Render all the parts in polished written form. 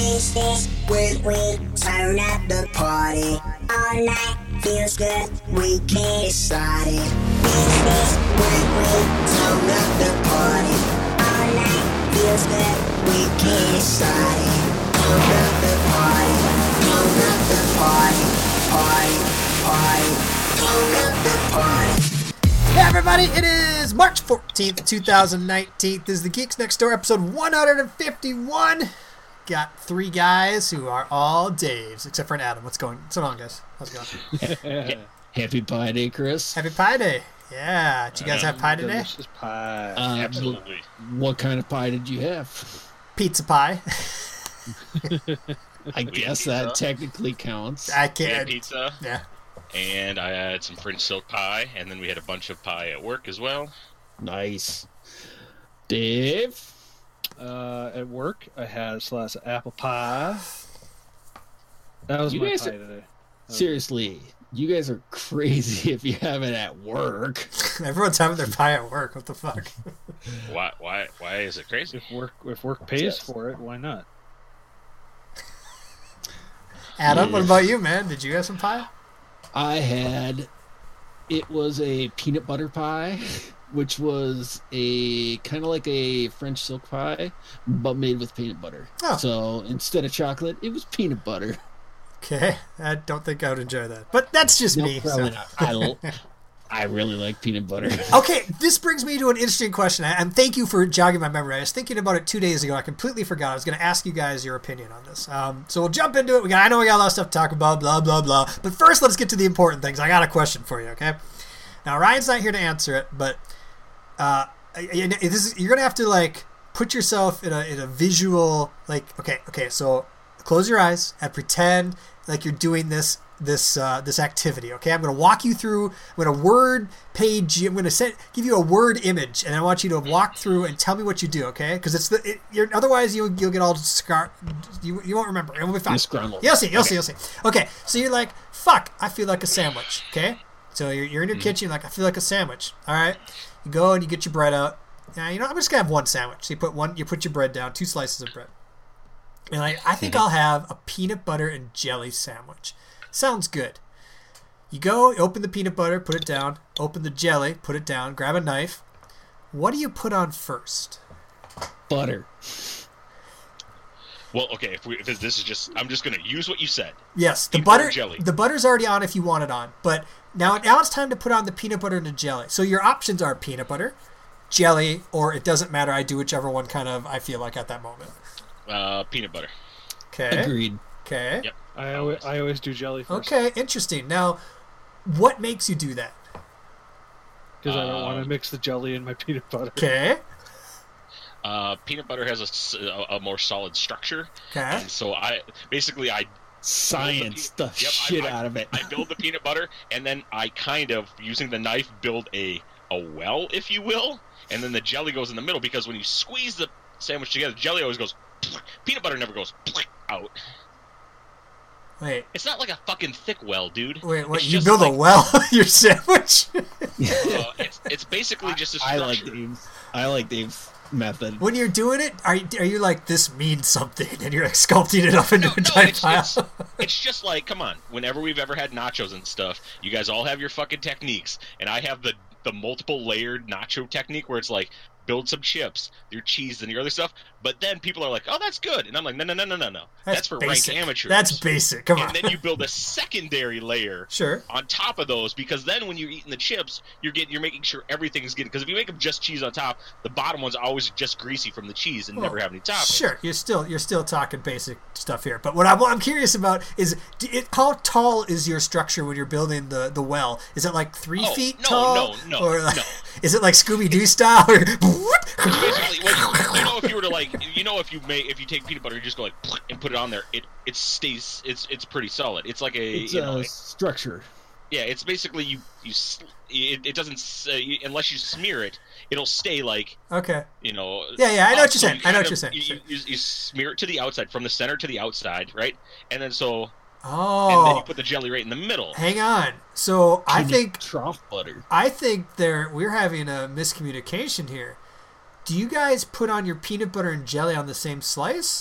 this when we turn up the party. All night feels good, we can't decide it. This when we turn up the party. All night feels good, we can't decide it. Turn up the party, turn up the party, party, party, turn up the party. Hey everybody, it is March 14th, 2019. This is the Geeks Next Door, episode 151. Got three guys who are all Daves, except for an Adam. What's on, guys? How's it going? Happy Pie Day, Chris. Happy Pie Day. Yeah. Did you guys have pie today? Delicious pie. Absolutely. What kind of pie did you have? Pizza pie. I guess pizza. that technically counts. I We had can't. pizza, Yeah. and I had some French silk pie, and then we had a bunch of pie at work as well. Nice. Dave? At work, I had a slice of apple pie. That was You my guys pie are- today. Seriously, you guys are crazy if you have it at work. Everyone's having their pie at work. What the fuck? Why is it crazy? If work pays Yes. for it, why not? Adam, what Yeah. about you, man? Did you have some pie? It was a peanut butter pie, which was a kind of like a French silk pie, but made with peanut butter. Oh. So instead of chocolate, it was peanut butter. Okay. I don't think I would enjoy that. But that's just No, me. probably So. not. I really like peanut butter. Okay, this brings me to an interesting question, and thank you for jogging my memory. I was thinking about it 2 days ago. I completely forgot. I was going to ask you guys your opinion on this. So we'll jump into it. I know we got a lot of stuff to talk about, blah, blah, blah. But first, let's get to the important things. I got a question for you, okay? Now, Ryan's not here to answer it, but you're going to have to, like, put yourself in a visual, like, okay, so close your eyes and pretend like you're doing this activity, okay? I'm going to walk you through. I'm going to word page you. I'm going to give you a word image, and I want you to walk through and tell me what you do, okay? Because otherwise you'll get all scar. You won't remember. It will be fine. Disgruntled. You'll see. Okay, so you're like, fuck, I feel like a sandwich, okay? So you're in your kitchen, like, I feel like a sandwich. All right, you go and you get your bread out. Now, I'm just gonna have one sandwich. So you put your bread down, 2 slices of bread, and I think I'll have a peanut butter and jelly sandwich. Sounds good. You go, open the peanut butter, put it down. Open the jelly, put it down. Grab a knife. What do you put on first? Butter. Well, okay, if this is just, I'm just gonna use what you said. Yes, the Peanut butter butter. and jelly. The butter's already on if you want it on, but now it's time to put on the peanut butter and the jelly. So your options are peanut butter, jelly, or it doesn't matter. I do whichever one kind of I feel like at that moment. Peanut butter. Okay. Agreed. Okay. Yep. I always do jelly first. Okay. Interesting. Now, what makes you do that? Because I don't want to mix the jelly in my peanut butter. Okay. Peanut butter has a more solid structure, Okay. and so I Science the Yep, shit out of it. I build the peanut butter, and then I kind of, using the knife, build a well, if you will, and then the jelly goes in the middle, because when you squeeze the sandwich together, jelly always goes, peanut butter never goes out. Wait. It's not like a fucking thick well, dude. Wait. What? It's You just build a like- well your sandwich? It's basically just a I structure. like Dave's method. When you're doing it, are you like, this means something, and you're like sculpting it up into a giant pile? It's just like, come on, whenever we've ever had nachos and stuff, you guys all have your fucking techniques, and I have the multiple layered nacho technique where it's like, build some chips, your cheese, and your other stuff, but then people are like, oh, that's good, and I'm like, no. That's for basic. rank amateurs. That's basic. Come on. And then you build a secondary layer Sure. on top of those, because then when you're eating the chips, you're making sure everything's getting, because if you make them just cheese on top, the bottom one's always just greasy from the cheese and never have any toppings. Sure, you're still talking basic stuff here. But what I'm curious about is how tall is your structure when you're building the well? Is it like 3 feet no, tall? no, Or no. is it like Scooby Doo style? Or Basically, if you were to like, if you take peanut butter, you just go like and put it on there, it stays, it's pretty solid. It's like It's a structure. yeah, it's basically it doesn't unless you smear it, it'll stay like Okay. Yeah, I know what you're so saying. you I know kind what you're of- saying. You smear it to the outside, from the center to the outside, right? And then and then Oh, you put the jelly right in the middle. hang on. So I think trough butter. we're having a miscommunication here. Do you guys put on your peanut butter and jelly on the same slice?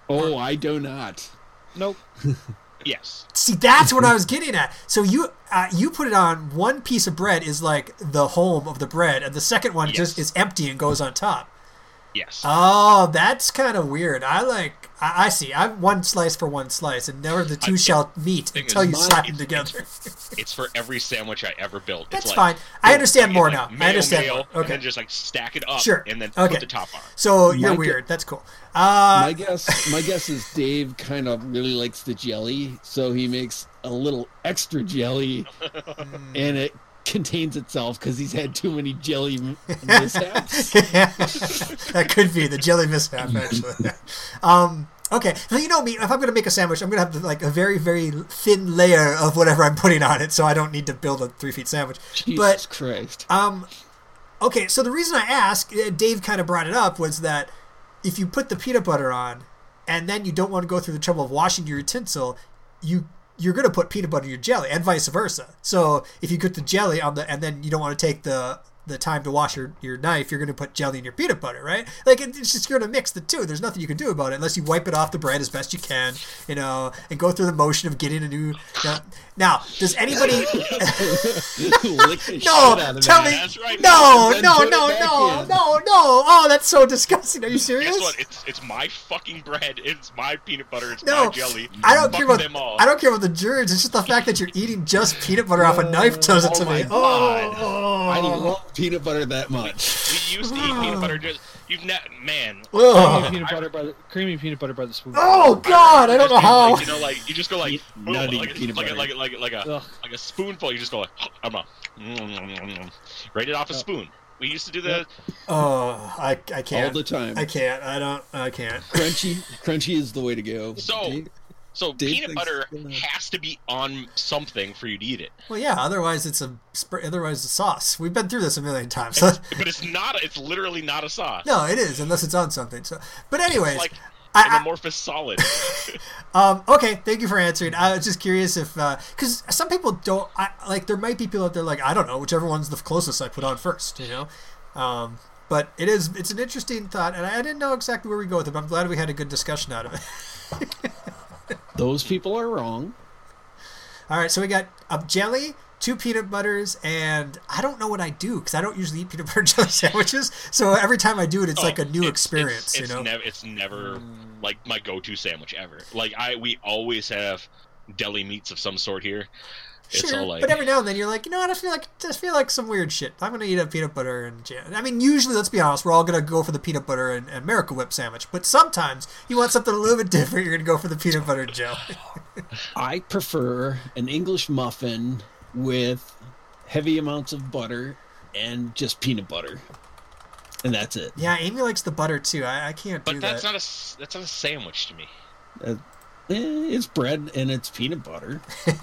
Oh, I do not. Nope. Yes. See, that's what I was getting at. So you put it on, one piece of bread is like the home of the bread, and the second one just is empty and goes on top. Yes. Oh, that's kind of weird. I see. I'm one slice for one slice, and never the two shall meet until you slap them together. It's for every sandwich I ever built. That's it's fine. like, I understand more now. Mayo, I understand mayo, more. And Okay. then just like stack it up. Sure. And then Okay. put the top on. So you're My weird. That's cool. My guess is Dave kind of really likes the jelly, so he makes a little extra jelly, and it contains itself because he's had too many jelly mishaps. That could be the jelly mishap, actually. Okay, so you know me, if I'm going to make a sandwich, I'm going to have like a very, very thin layer of whatever I'm putting on it, so I don't need to build a 3-foot sandwich. Jesus Christ. Okay, so the reason I asked, Dave kind of brought it up, was that if you put the peanut butter on, and then you don't want to go through the trouble of washing your utensil, you're going to put peanut butter in your jelly, and vice versa. So if you put the jelly on and then you don't want to take the time to wash your knife, you're going to put jelly in your peanut butter, right? Like, it's just, you're going to mix the two. There's nothing you can do about it unless you wipe it off the bread as best you can, and go through the motion of getting a new... Now, does anybody... No, tell me... That's right. No. Then put it back in. Oh, that's so disgusting. Are you serious? Guess what? It's my fucking bread. It's my peanut butter. It's No, my jelly. I don't Fuck care about them all. I don't care about the germs. It's just the fact that you're eating just peanut butter off a knife does it to my me. God. Oh, I love peanut butter that much. We used to eat peanut butter. Man. Ugh. Creamy peanut butter by the spoon. Oh God, I don't know how. Like, you just go like Nutty like peanut butter. like a spoonful. You just go like right it off a spoon. We used to do the Oh, I can't. All the time. I can't. I can't. Crunchy is the way to go. so Dave peanut thinks butter it's good. has to be on something for you to eat it. Well, yeah. Otherwise, it's a sauce. We've been through this a million times. So, But it's not. It's literally not a sauce. no, it is unless it's on something. So, but anyways, It's like I- an amorphous solid. okay, thank you for answering. I was just curious if, because some people don't, there might be people out there like, I don't know, whichever one's the closest I put on first, But it's an interesting thought, and I didn't know exactly where we go with it, but I'm glad we had a good discussion out of it. Those people are wrong. All right, so we got a jelly, 2 peanut butters, and I don't know what I do, because I don't usually eat peanut butter jelly sandwiches, so every time I do it, it's like a new experience, It's never like my go-to sandwich ever. Like we always have deli meats of some sort here. It's Sure, all like, but every now and then you're like, you know what? I just feel like some weird shit. I'm gonna eat a peanut butter and jam. I mean, usually, let's be honest, we're all gonna go for the peanut butter and Miracle Whip sandwich. But sometimes you want something a little bit different. You're gonna go for the peanut butter and jelly. I prefer an English muffin with heavy amounts of butter and just peanut butter. And that's it. Yeah, Amy likes the butter too. I can't do but that. that's not a sandwich to me. It's bread and it's peanut butter.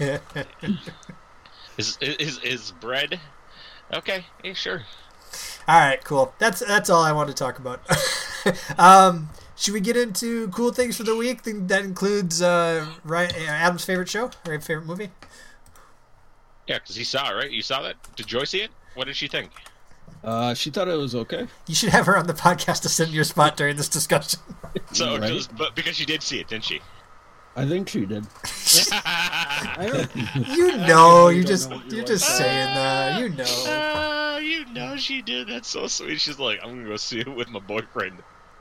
Is bread okay? Yeah, sure. All right, cool. That's all I wanted to talk about. Should we get into cool things for the week? That includes Adam's favorite show or favorite movie. Yeah, because he saw it, right? You saw that? Did Joy see it? What did she think? She thought it was okay. You should have her on the podcast to sit in your spot during this discussion. So, Right. but because she did see it, didn't she? I think she did. You're just saying that. You know she did. That's so sweet. She's like, I'm gonna go see it with my boyfriend.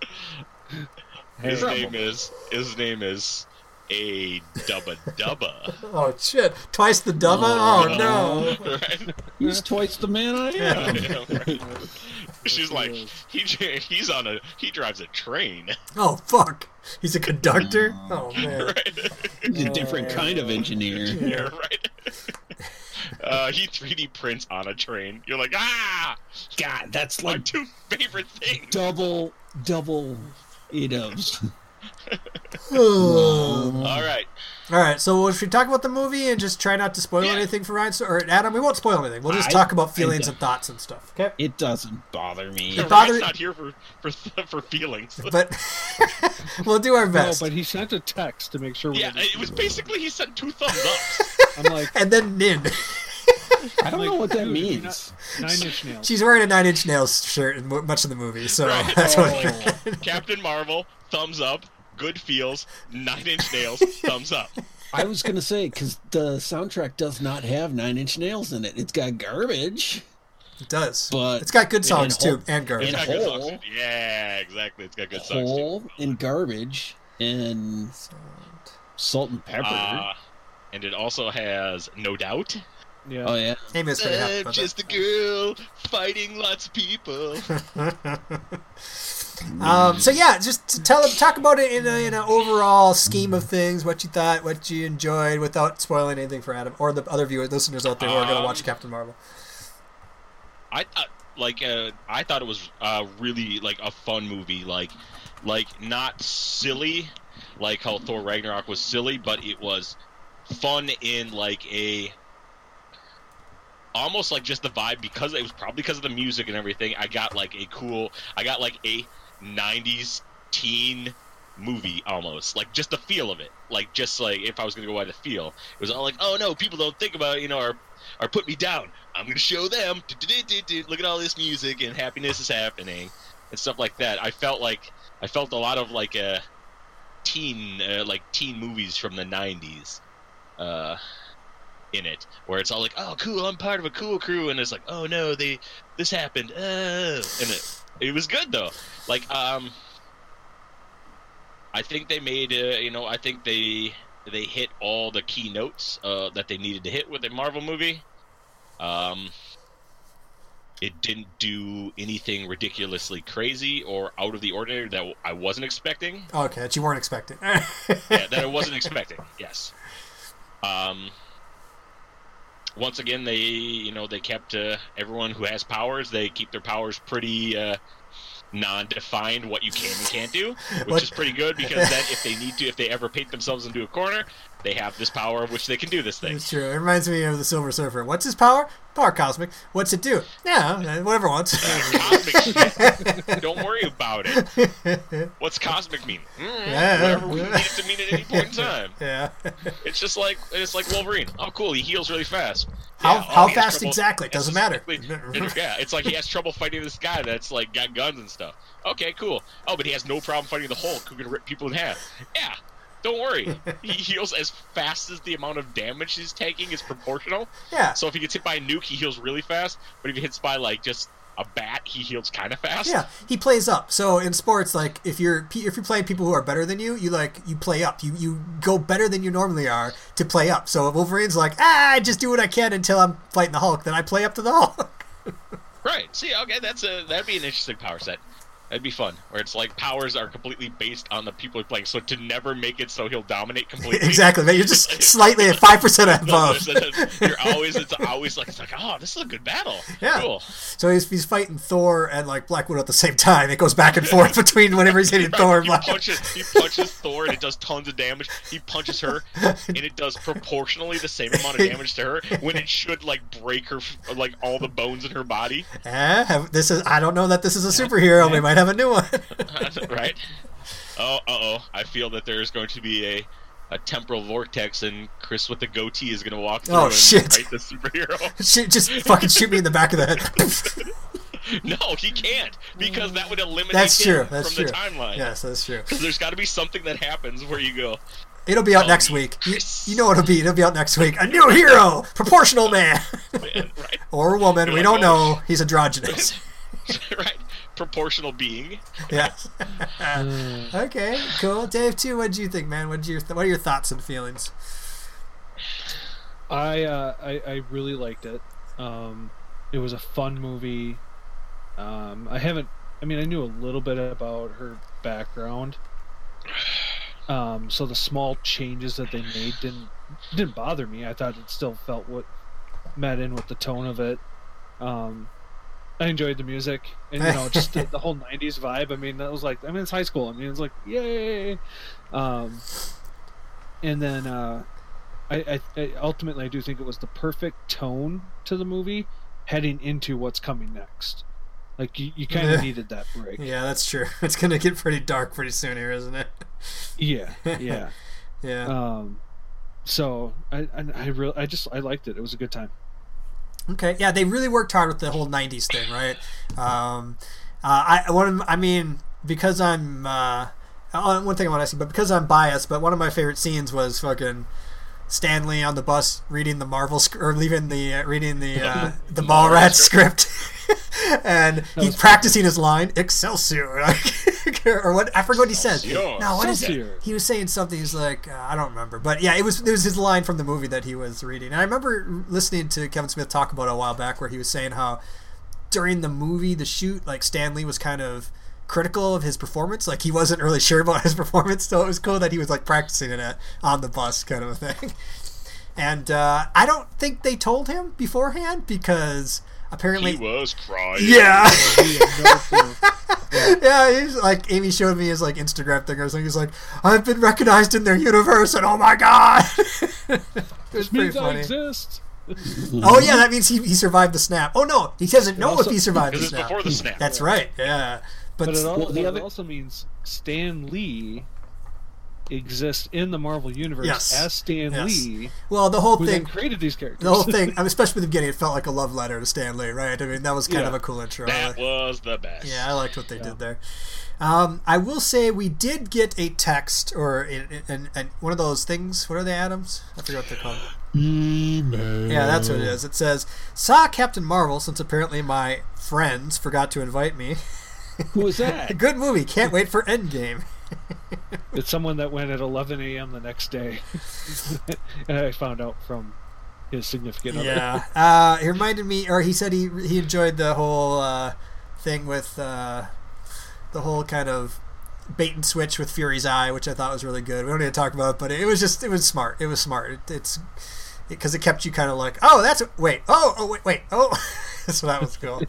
His name is a Dubba Dubba. Oh shit! Twice the Dubba. Oh no! Right? He's twice the man I am. Yeah, right. She's like, he drives a train. Oh fuck! He's a conductor. Oh man! Right? He's a different kind of engineer. Yeah, right. He 3D prints on a train. You're like, God, that's my like 2 favorite things. double Adams. Oh. All right. So should we talk about the movie and just try not to spoil anything for Ryan? Or Adam, we won't spoil anything. We'll just talk about feelings and thoughts and stuff. Okay. It doesn't bother me. Ryan's not here for feelings. But we'll do our No, best. but he sent a text to make sure. Yeah, it was basically he sent 2 thumbs up. I'm like, And then Nin. I don't know what that dude, you're means. not- 9 Inch Nails. She's wearing a 9 Inch Nails shirt in much of the movie, so Right. that's what. Captain Marvel, thumbs up. good feels. 9 Inch Nails, thumbs up. I was gonna say, because the soundtrack does not have 9 Inch Nails in it. It's got garbage. It does, but it's got good songs and too, and garbage. It's got good songs. Hole. Yeah, exactly. It's got good songs Hole too. and garbage and salt and pepper. And it also has No Doubt. Yeah. Oh yeah. Amy was pretty happy I'm about just a girl fighting lots of people. So yeah, just to talk about it in an overall scheme of things. What you thought, what you enjoyed, without spoiling anything for Adam or the other listeners out there who are going to watch Captain Marvel. I thought it was really like a fun movie, like not silly, like how Thor Ragnarok was silly, but it was fun in like a almost like just the vibe, because it was probably because of the music and everything. I got like a 90s teen movie almost, like just the feel of it, like just like if I was gonna go by the feel, it was all like, oh no, people don't think about it, or put me down. I'm gonna show them. Look at all this music and happiness is happening and stuff like that. I felt a lot of like teen movies from the 90s in it, where it's all like, oh cool, I'm part of a cool crew, and it's like, oh no, this happened, and it was good though. Like I think they made I think they hit all the key notes that they needed to hit with a Marvel movie. It didn't do anything ridiculously crazy or out of the ordinary that I wasn't expecting. Okay, that you weren't expecting. Yeah, that I wasn't expecting. Yes. Once again, they kept everyone who has powers. They keep their powers pretty non-defined, what you can and can't do, which is pretty good, because then if they ever paint themselves into a corner, they have this power of which they can do this thing. It's true. It reminds me of the Silver Surfer. What's his power? Power cosmic. What's it do? Yeah, whatever it wants. Cosmic shit. Don't worry about it. What's cosmic mean? Whatever we need it to mean at any point in time. Yeah. It's like Wolverine. Oh, cool. He heals really fast. How fast exactly? It doesn't matter. Yeah, it's like he has trouble fighting this guy that's like got guns and stuff. Okay, cool. Oh, but he has no problem fighting the Hulk, who can rip people in half. Yeah. Don't worry. He heals as fast as the amount of damage he's taking is proportional. Yeah. So if he gets hit by a nuke, he heals really fast. But if he hits by like just a bat, he heals kind of fast. Yeah, he plays up. So in sports, like if you're playing people who are better than you, you play up. You go better than you normally are to play up. So if Wolverine's like, I just do what I can until I'm fighting the Hulk, then I play up to the Hulk. Right. See, okay, that'd be an interesting power set. That'd be fun, where it's like powers are completely based on the people you're playing, so to never make it so he'll dominate completely. Exactly, man. You're just slightly at 5% above. It's always like, oh, this is a good battle. Yeah. Cool. So he's fighting Thor and like Black Widow at the same time. It goes back and forth between whenever he's hitting Thor and Black. He punches Thor and it does tons of damage. He punches her and it does proportionally the same amount of damage to her, when it should like break her, like all the bones in her body. I don't know that this is a superhero. We might have a new one. Right? I feel that there's going to be a temporal vortex, and Chris with the goatee is going to walk through and fight the superhero. Just fucking shoot me in the back of the head. No, he can't, because that would eliminate him from the timeline. Yes, that's true. Because there's got to be something that happens where you go, it'll be out next week. You know what it'll be. It'll be out next week. A new hero! Proportional man! Right. Or woman. We don't know. He's androgynous. Right. Proportional being. Yeah. Okay, cool. Dave, too, what do you think, man? What are your thoughts and feelings? I really liked it. It was a fun movie. I knew a little bit about her background. So the small changes that they made didn't bother me. I thought it still felt what met in with the tone of it. I enjoyed the music, and just the whole '90s vibe. That was like, it's high school. It's like, yay. And then I ultimately I do think it was the perfect tone to the movie heading into what's coming next. Like you kind of needed that break. Yeah, that's true. It's gonna get pretty dark pretty soon here, isn't it? Yeah. Yeah. So I liked it. It was a good time. Okay, yeah, they really worked hard with the whole '90s thing, right? Because I'm one thing I want to ask you, but because I'm biased, but one of my favorite scenes was fucking Stan Lee on the bus reading the reading the Mallrats script, and he's practicing his line Excelsior, or what? I forget what he says. No, what is it? He was saying something. He's like, I don't remember, but yeah, it was his line from the movie that he was reading. And I remember listening to Kevin Smith talk about it a while back, where he was saying how during the movie, the shoot, like Stan Lee was kind of critical of his performance. Like he wasn't really sure about his performance, so it was cool that he was like practicing it on the bus, kind of a thing. And I don't think they told him beforehand because apparently he was crying. Yeah. Yeah, he's like, Amy showed me his like Instagram thing or something. He's like, I've been recognized in their universe, and oh my god, it was pretty funny. I exist. Oh yeah, that means he survived the snap. Oh no, he doesn't know if he survived the snap. Because it's before the snap. That's right. Yeah. But it also means Stan Lee exists in the Marvel universe as Stan Lee. Well, the whole who thing then created these characters. The whole thing, especially with the beginning, it felt like a love letter to Stan Lee, right? I mean, that was kind of a cool intro. That was the best. Yeah, I liked what they did there. I will say we did get a text or one of those things. What are they, Adams? I forget what they're called. Email. Yeah, that's what it is. It says, saw Captain Marvel since apparently my friends forgot to invite me. Who was that? Good movie. Can't wait for Endgame. It's someone that went at 11 a.m. the next day. And I found out from his significant other. Yeah. He reminded me, or he said he enjoyed the whole thing with the whole kind of bait and switch with Fury's eye, which I thought was really good. We don't need to talk about it, but it was smart. It was smart. It's because it kept you kind of like, oh, that's wait, oh, so that was cool.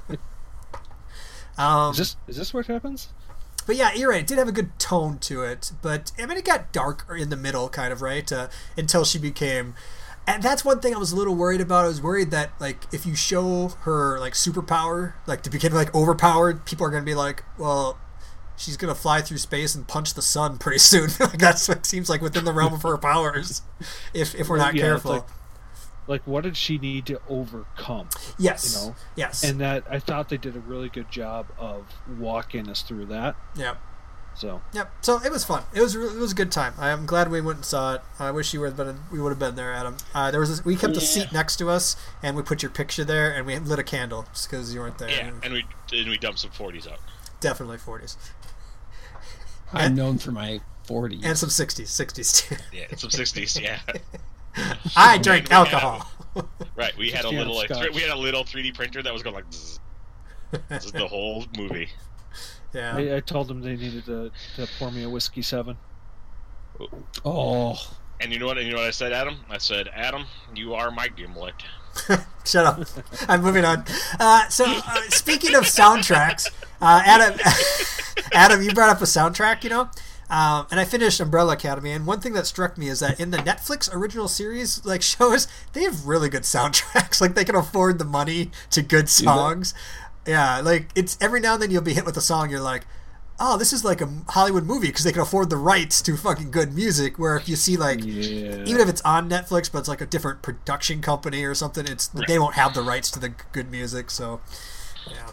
Is this where it happens? But yeah, you're right. It did have a good tone to it, but I mean, it got dark in the middle, kind of, right? Until she became, and that's one thing I was a little worried about. I was worried that like if you show her like superpower, like to become like overpowered, people are gonna be like, well, she's gonna fly through space and punch the sun pretty soon. Like that's what seems like within the realm of her powers, if we're not careful. Like, what did she need to overcome? Yes. You know? Yes. And that I thought they did a really good job of walking us through that. Yep. So. Yep. So it was fun. It was a good time. I'm glad we went and saw it. I wish we would have been there, Adam. We kept a seat next to us, and we put your picture there, and we lit a candle just because you weren't there. Yeah, and we dumped some 40s out. Definitely 40s. I'm known for my 40s. And some 60s too. Yeah, some 60s. Yeah. I drank alcohol. Right, we had a little 3D printer that was going like. Zzz. This is the whole movie. Yeah. I told them they needed to pour me a whiskey 7. Oh. And you know what I said, Adam? I said, Adam, you are my Gimlet. Shut up. I'm moving on. Speaking of soundtracks, Adam, you brought up a soundtrack, you know? And I finished Umbrella Academy, and one thing that struck me is that in the Netflix original series like shows, they have really good soundtracks. Like they can afford the money to good songs. Yeah, like it's every now and then you'll be hit with a song, you're like, oh, this is like a Hollywood movie because they can afford the rights to fucking good music. Where if you see like, even if it's on Netflix, but it's like a different production company or something, they won't have the rights to the good music. So, yeah,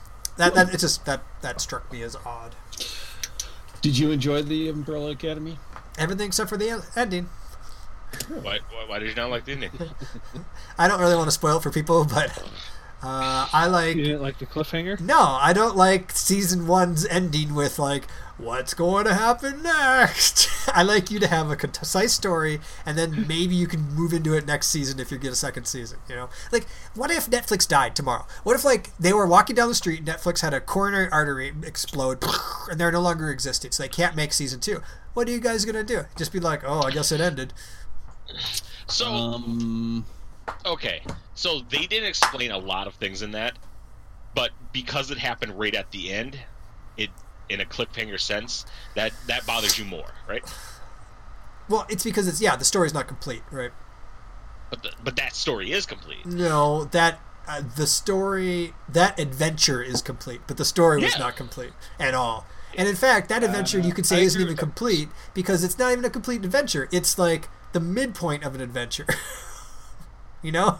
that struck me as odd. Did you enjoy the Umbrella Academy? Everything except for the ending. Why did you not like the ending? I don't really want to spoil it for people, but I like... You didn't like the cliffhanger? No, I don't like season 1's ending with like, what's going to happen next? I like you to have a concise story, and then maybe you can move into it next season if you get a second season, you know? Like, what if Netflix died tomorrow? What if, like, they were walking down the street, Netflix had a coronary artery explode, and they're no longer existing, so they can't make season 2? What are you guys going to do? Just be like, oh, I guess it ended. So, okay, so they didn't explain a lot of things in that, but because it happened right at the end, in a cliffhanger sense, that bothers you more, right? Well, it's because the story's not complete, right? But that story is complete. No, that adventure is complete, but the story was not complete at all. And in fact, that adventure you could say isn't even complete because it's not even a complete adventure. It's like the midpoint of an adventure. You know?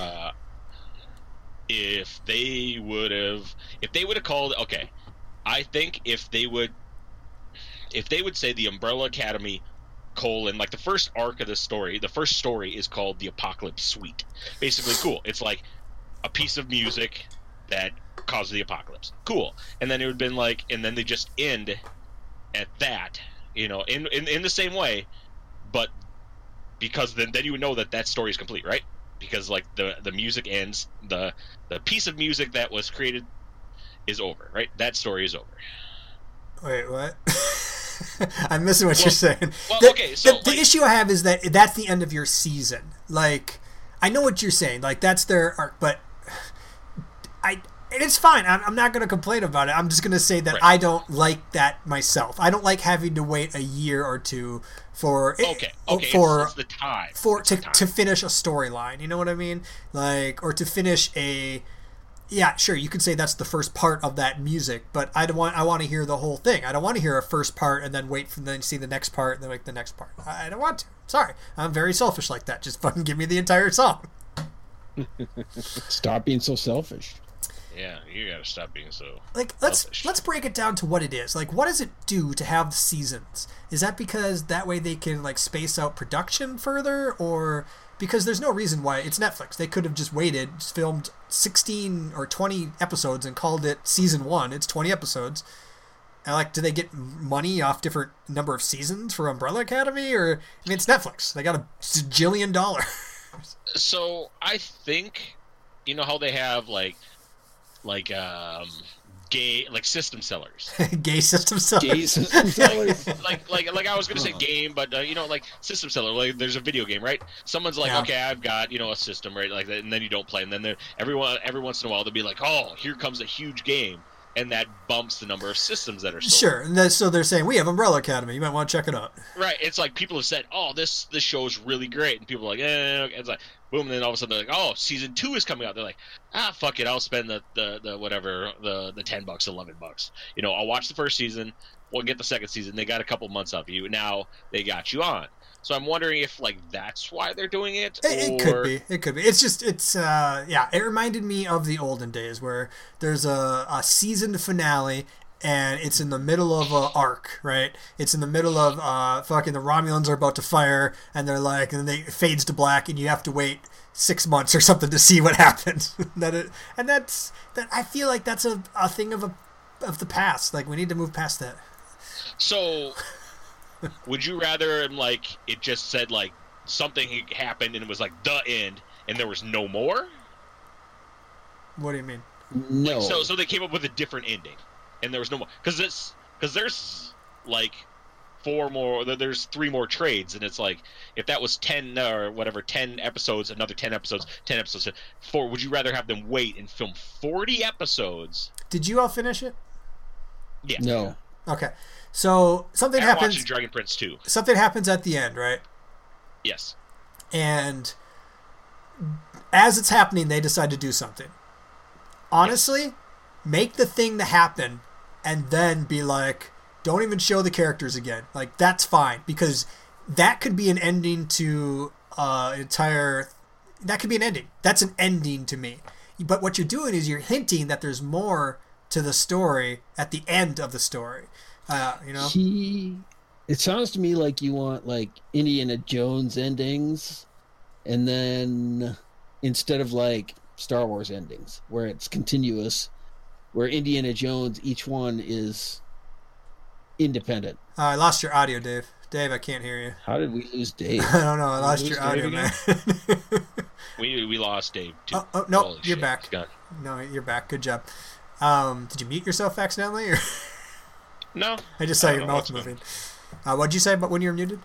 If they would have called, okay, I think if if they would say the Umbrella Academy like the first arc of the story, the first story is called the Apocalypse Suite. Basically, cool. It's like a piece of music that caused the apocalypse. Cool. And then it would have been like, and then they just end at that, in the same way, but because then you would know that story is complete, right? Because like the music ends, the piece of music that was created is over, right? That story is over. Wait, what? I'm missing what you're saying. Well, okay, so the issue I have is that that's the end of your season. Like, I know what you're saying. Like, that's their arc, but it's fine. I'm not going to complain about it. I'm just going to say that I don't like that myself. I don't like having to wait a year or two for it's the time to finish a storyline. You know what I mean? Like, or to finish a. Yeah, sure. You could say that's the first part of that music, but I want to hear the whole thing. I don't want to hear a first part and then wait for then see the next part and then like the next part. I don't want to. Sorry, I'm very selfish like that. Just fucking give me the entire song. Stop being so selfish. Yeah, you gotta stop being so. Like, let's break it down to what it is. Like, what does it do to have seasons? Is that because that way they can like space out production further, or because there's no reason why it's Netflix? They could have just waited, filmed 16 or 20 episodes and called it season 1. It's 20 episodes. And like, do they get money off different number of seasons for Umbrella Academy? Or, I mean, it's Netflix. They got $1 jillion. So I think, you know how they have like gay system sellers. Gay system sellers. Gay system sellers. like I was gonna say game, but like system seller. Like there's a video game, right? Someone's like, okay, I've got a system, right? Like, and then you don't play, and then every once in a while they'll be like, oh, here comes a huge game, and that bumps the number of systems that are sold. Sure, and so they're saying we have Umbrella Academy. You might want to check it out. Right. It's like people have said, oh, this show is really great, and people are like, okay. It's like boom, and then all of a sudden they're like, oh, season 2 is coming out. They're like, fuck it, I'll spend the whatever the $10, $11. I'll watch the first season. We'll get the second season. They got a couple months of you. Now they got you on. So I'm wondering if like that's why they're doing it. It could be. It could be. It reminded me of the olden days where there's a season finale and it's in the middle of an arc, right? It's in the middle of fucking the Romulans are about to fire and they're like, and then it fades to black and you have to wait 6 months or something to see what happens. I feel like that's a thing of the past. Like we need to move past that. So would you rather like it just said like something happened and it was like the end and there was no more? What do you mean? No. Like, so they came up with a different ending and there was no more because there's like 4 more. There's 3 more trades and it's like if that was 10 or whatever 10 episodes, another 10 episodes, 10 episodes. Would you rather have them wait and film 40 episodes? Did you all finish it? Yeah. No. Okay. So something I'm happens. watching Dragon Prince 2. Something happens at the end, right? Yes. And as it's happening, they decide to do something. Honestly, make the thing that happen and then be like, don't even show the characters again. Like, that's fine. Because that could be an ending to that could be an ending. That's an ending to me. But what you're doing is you're hinting that there's more to the story at the end of the story. It sounds to me like you want like Indiana Jones endings, and then instead of like Star Wars endings where it's continuous, where Indiana Jones each one is independent. I lost your audio, Dave. Dave, I can't hear you. How did we lose Dave? I don't know. I lost your audio, man. we lost Dave too. Oh no, Holy you're shit, back. he's gone. No, you're back. Good job. Did you mute yourself accidentally? Or? No. I just saw your don't know mouth what's moving. What'd you say about when you were muted?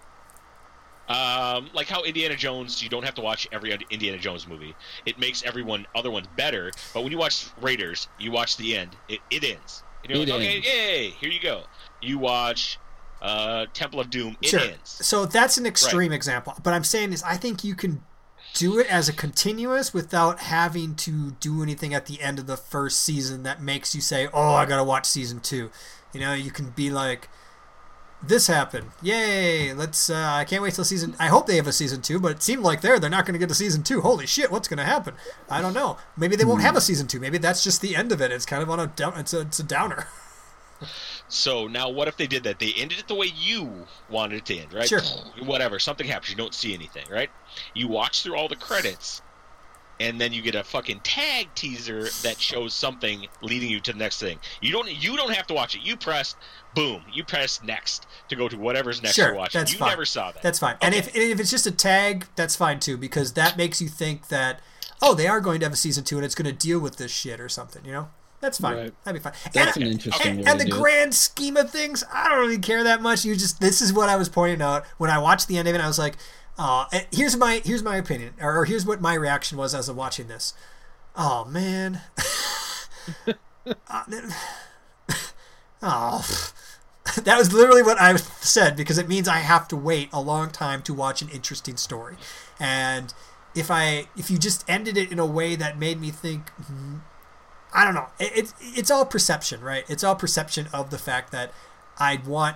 Like how Indiana Jones, you don't have to watch every Indiana Jones movie. It makes other ones better. But when you watch Raiders, you watch the end. It ends. And you're like, okay, yay, here you go. You watch Temple of Doom. It ends. So that's an extreme example. But I'm saying is I think you can do it as a continuous without having to do anything at the end of the first season that makes you say, oh, I gotta watch season 2. You can be like, this happened. Yay! Let's. I can't wait till season. I hope they have a season 2, but it seemed like they're not going to get a season 2. Holy shit! What's going to happen? I don't know. Maybe they won't have a season 2. Maybe that's just the end of it. It's kind of on a down. It's a downer. So now what if they did that? They ended it the way you wanted it to end, right? Sure. Whatever, something happens, you don't see anything, right? You watch through all the credits, and then you get a fucking tag teaser that shows something leading you to the next thing. You don't have to watch it. You press next to go to whatever's next Sure, you're watching. that's You fine. never saw that. That's fine. Okay. And if it's just a tag, that's fine too, because that makes you think that, oh, they are going to have a season 2 and it's going to deal with this shit or something, you know? That's fine. Right. That'd be fine. That's and, an interesting way and to the do it. grand scheme of things, I don't really care that much. This is what I was pointing out when I watched the end of it. I was like, here's my opinion, or here's what my reaction was as I was watching this. Oh man. Oh. That was literally what I said, because it means I have to wait a long time to watch an interesting story. And if you just ended it in a way that made me think, I don't know, it's all perception, right? It's all perception of the fact that I'm going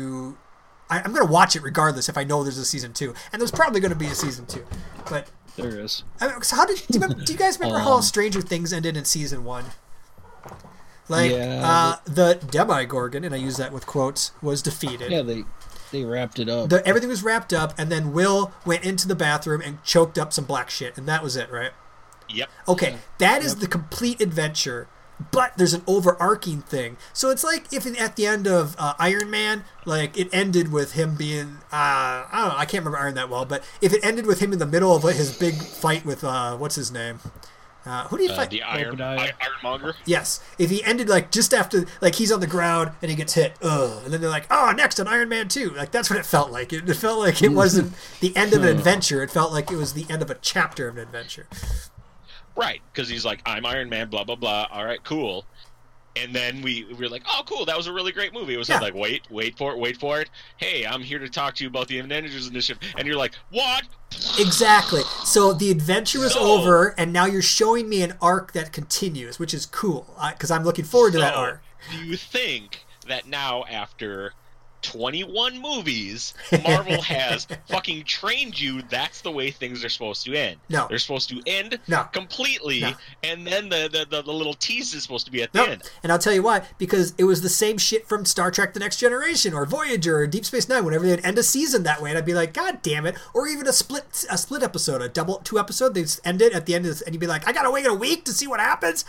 to watch it regardless if I know there's a season 2, and there's probably going to be a season 2. But There is. I mean, so do you guys remember how Stranger Things ended in season 1? Like, Yeah, the Demogorgon, and I use that with quotes, was defeated. Yeah, they wrapped it up. Everything was wrapped up, and then Will went into the bathroom and choked up some black shit, and that was it, right? Yep. Okay, that is the complete adventure, but there's an overarching thing. So it's like if at the end of Iron Man, like it ended with him being, I don't know, I can't remember Iron that well, but if it ended with him in the middle of his big fight with, what's his name? Who do you fight? The Obadiah. Ironmonger. Yes. If he ended like just after, like he's on the ground and he gets hit, and then they're like, oh, next on Iron Man 2. Like that's what it felt like. It felt like it wasn't the end of an adventure. It felt like it was the end of a chapter of an adventure. Right, because he's like, I'm Iron Man, blah, blah, blah. All right, cool. And then we were like, oh, cool, that was a really great movie. It was like, wait for it. Hey, I'm here to talk to you about the Avengers Initiative. And you're like, what? Exactly. So the adventure was over, and now you're showing me an arc that continues, which is cool, because I'm looking forward to that arc. Do you think that now, after 21 movies, Marvel has fucking trained you that's the way things are supposed to end? No. They're supposed to end completely, No. and then the little tease is supposed to be at the end. And I'll tell you why, because it was the same shit from Star Trek The Next Generation or Voyager or Deep Space Nine. Whenever they'd end a season that way, and I'd be like, God damn it. Or even a split episode, a double 2 episode, they'd end it at the end of this, and you'd be like, I gotta wait a week to see what happens.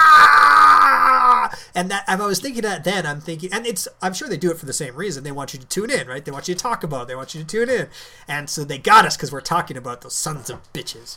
Bah! And that, if I was thinking that then, I'm thinking, and I'm sure they do it for the same reason. They want you to tune in, right? They want you to talk about it. They want you to tune in. And so they got us because we're talking about those sons of bitches.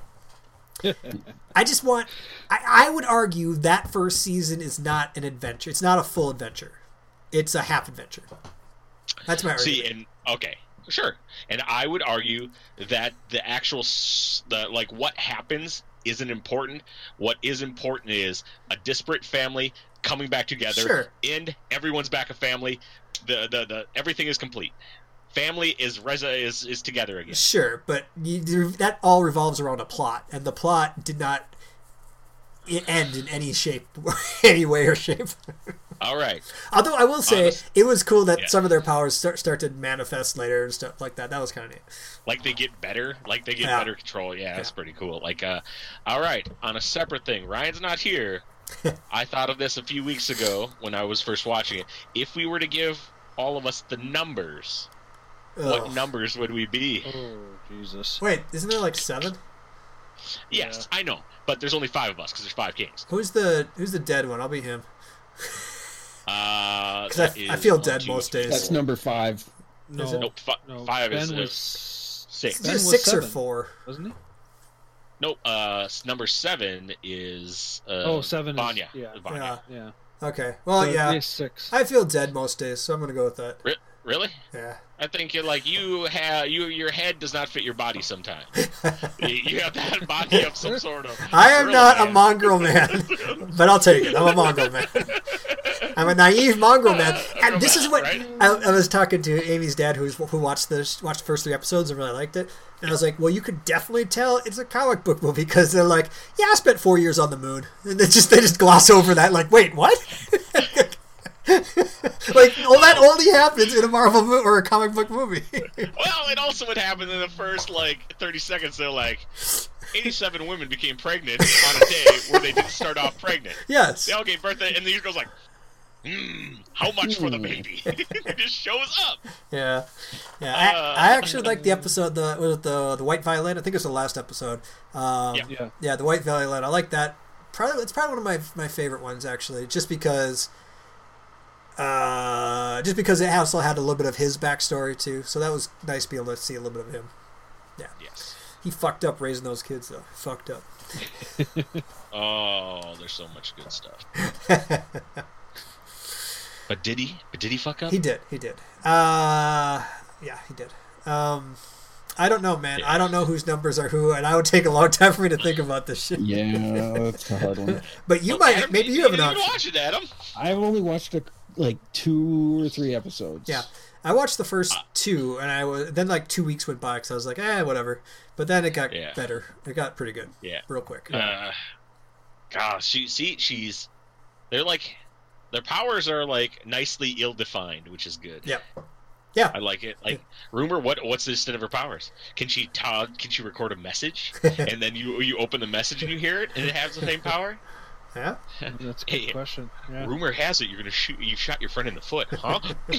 I just want, I would argue that first season is not an adventure. It's not a full adventure. It's a half adventure. That's my argument. See, and okay, sure. And I would argue that the actual, what happens isn't important. What is important is a disparate family coming back together. Sure. And everyone's back a family. The everything is complete. Family is together again. Sure, but that all revolves around a plot, and the plot did not end in any shape, any way or shape. All right. Although I will say, it was cool that Yeah. some of their powers start to manifest later and stuff like that. That was kind of neat. Like they get better. Like they get better control. Yeah, that's pretty cool. Like, all right. On a separate thing, Ryan's not here. I thought of this a few weeks ago when I was first watching it. If we were to give all of us the numbers, what numbers would we be? Oh, Jesus. Wait, isn't there like 7? Yes, I know, but there's only 5 of us because there's 5 kings. Who's the dead one? I'll be him. Because That I is feel 1, dead 2, most 3, days. That's number 5. No, Nope, no. 5 Ben is was 6. Is Ben it was 6 or 7, 4? wasn't he? Nope. Number 7 is 7 Vanya. is Yeah. yeah. Okay. Well, So yeah. it's 6. I feel dead most days, so I'm gonna go with that. Really? Yeah. I think you're like your head does not fit your body sometimes. You have to have a body of some sort of. I am gorilla not a man. mongrel man, but I'll take it. I'm a mongrel man. I'm a naive mongrel man, and this is what Right? I was talking to Amy's dad, who watched the first 3 episodes and really liked it. And I was like, well, you could definitely tell it's a comic book movie because they're like, yeah, I spent 4 years on the moon, and they just gloss over that, like, wait, what? Like, well, that only happens in a Marvel movie or a comic book movie. Well, it also would happen in the first 30 seconds. They're like, 87 women became pregnant on a day where they didn't start off pregnant. Yes. They all gave birth, and the year goes like, How much for the baby? It just shows up. Yeah. I actually like the episode, the White Violin. I think it's the last episode. Yeah. The White Violin. I like that. It's probably one of my favorite ones, actually, just because it also had a little bit of his backstory too. So that was nice to be able to see a little bit of him. Yeah. Yes. He fucked up raising those kids, though. Fucked up. Oh, there's so much good stuff. But did he fuck up? He did. Yeah, he did. I don't know, man. Yeah. I don't know whose numbers are who, and I would take a long time for me to think about this shit. Yeah, that's a hard one. But you Well, might, Adam, maybe you have an didn't even option. watch it, Adam. I've only watched like 2 or 3 episodes. Yeah, I watched the first 2, and then like 2 weeks went by because I was like, whatever. But then it got better. It got pretty good. Yeah. Real quick. Gosh, their powers are like nicely ill-defined, which is good. Yep. Yeah. I like it. Like, Rumor, what's the extent of her powers? Can she record a message, and then you open the message and you hear it, and it has the same power? Yeah. That's a good question. Yeah. Rumor has it you shot your friend in the foot, huh?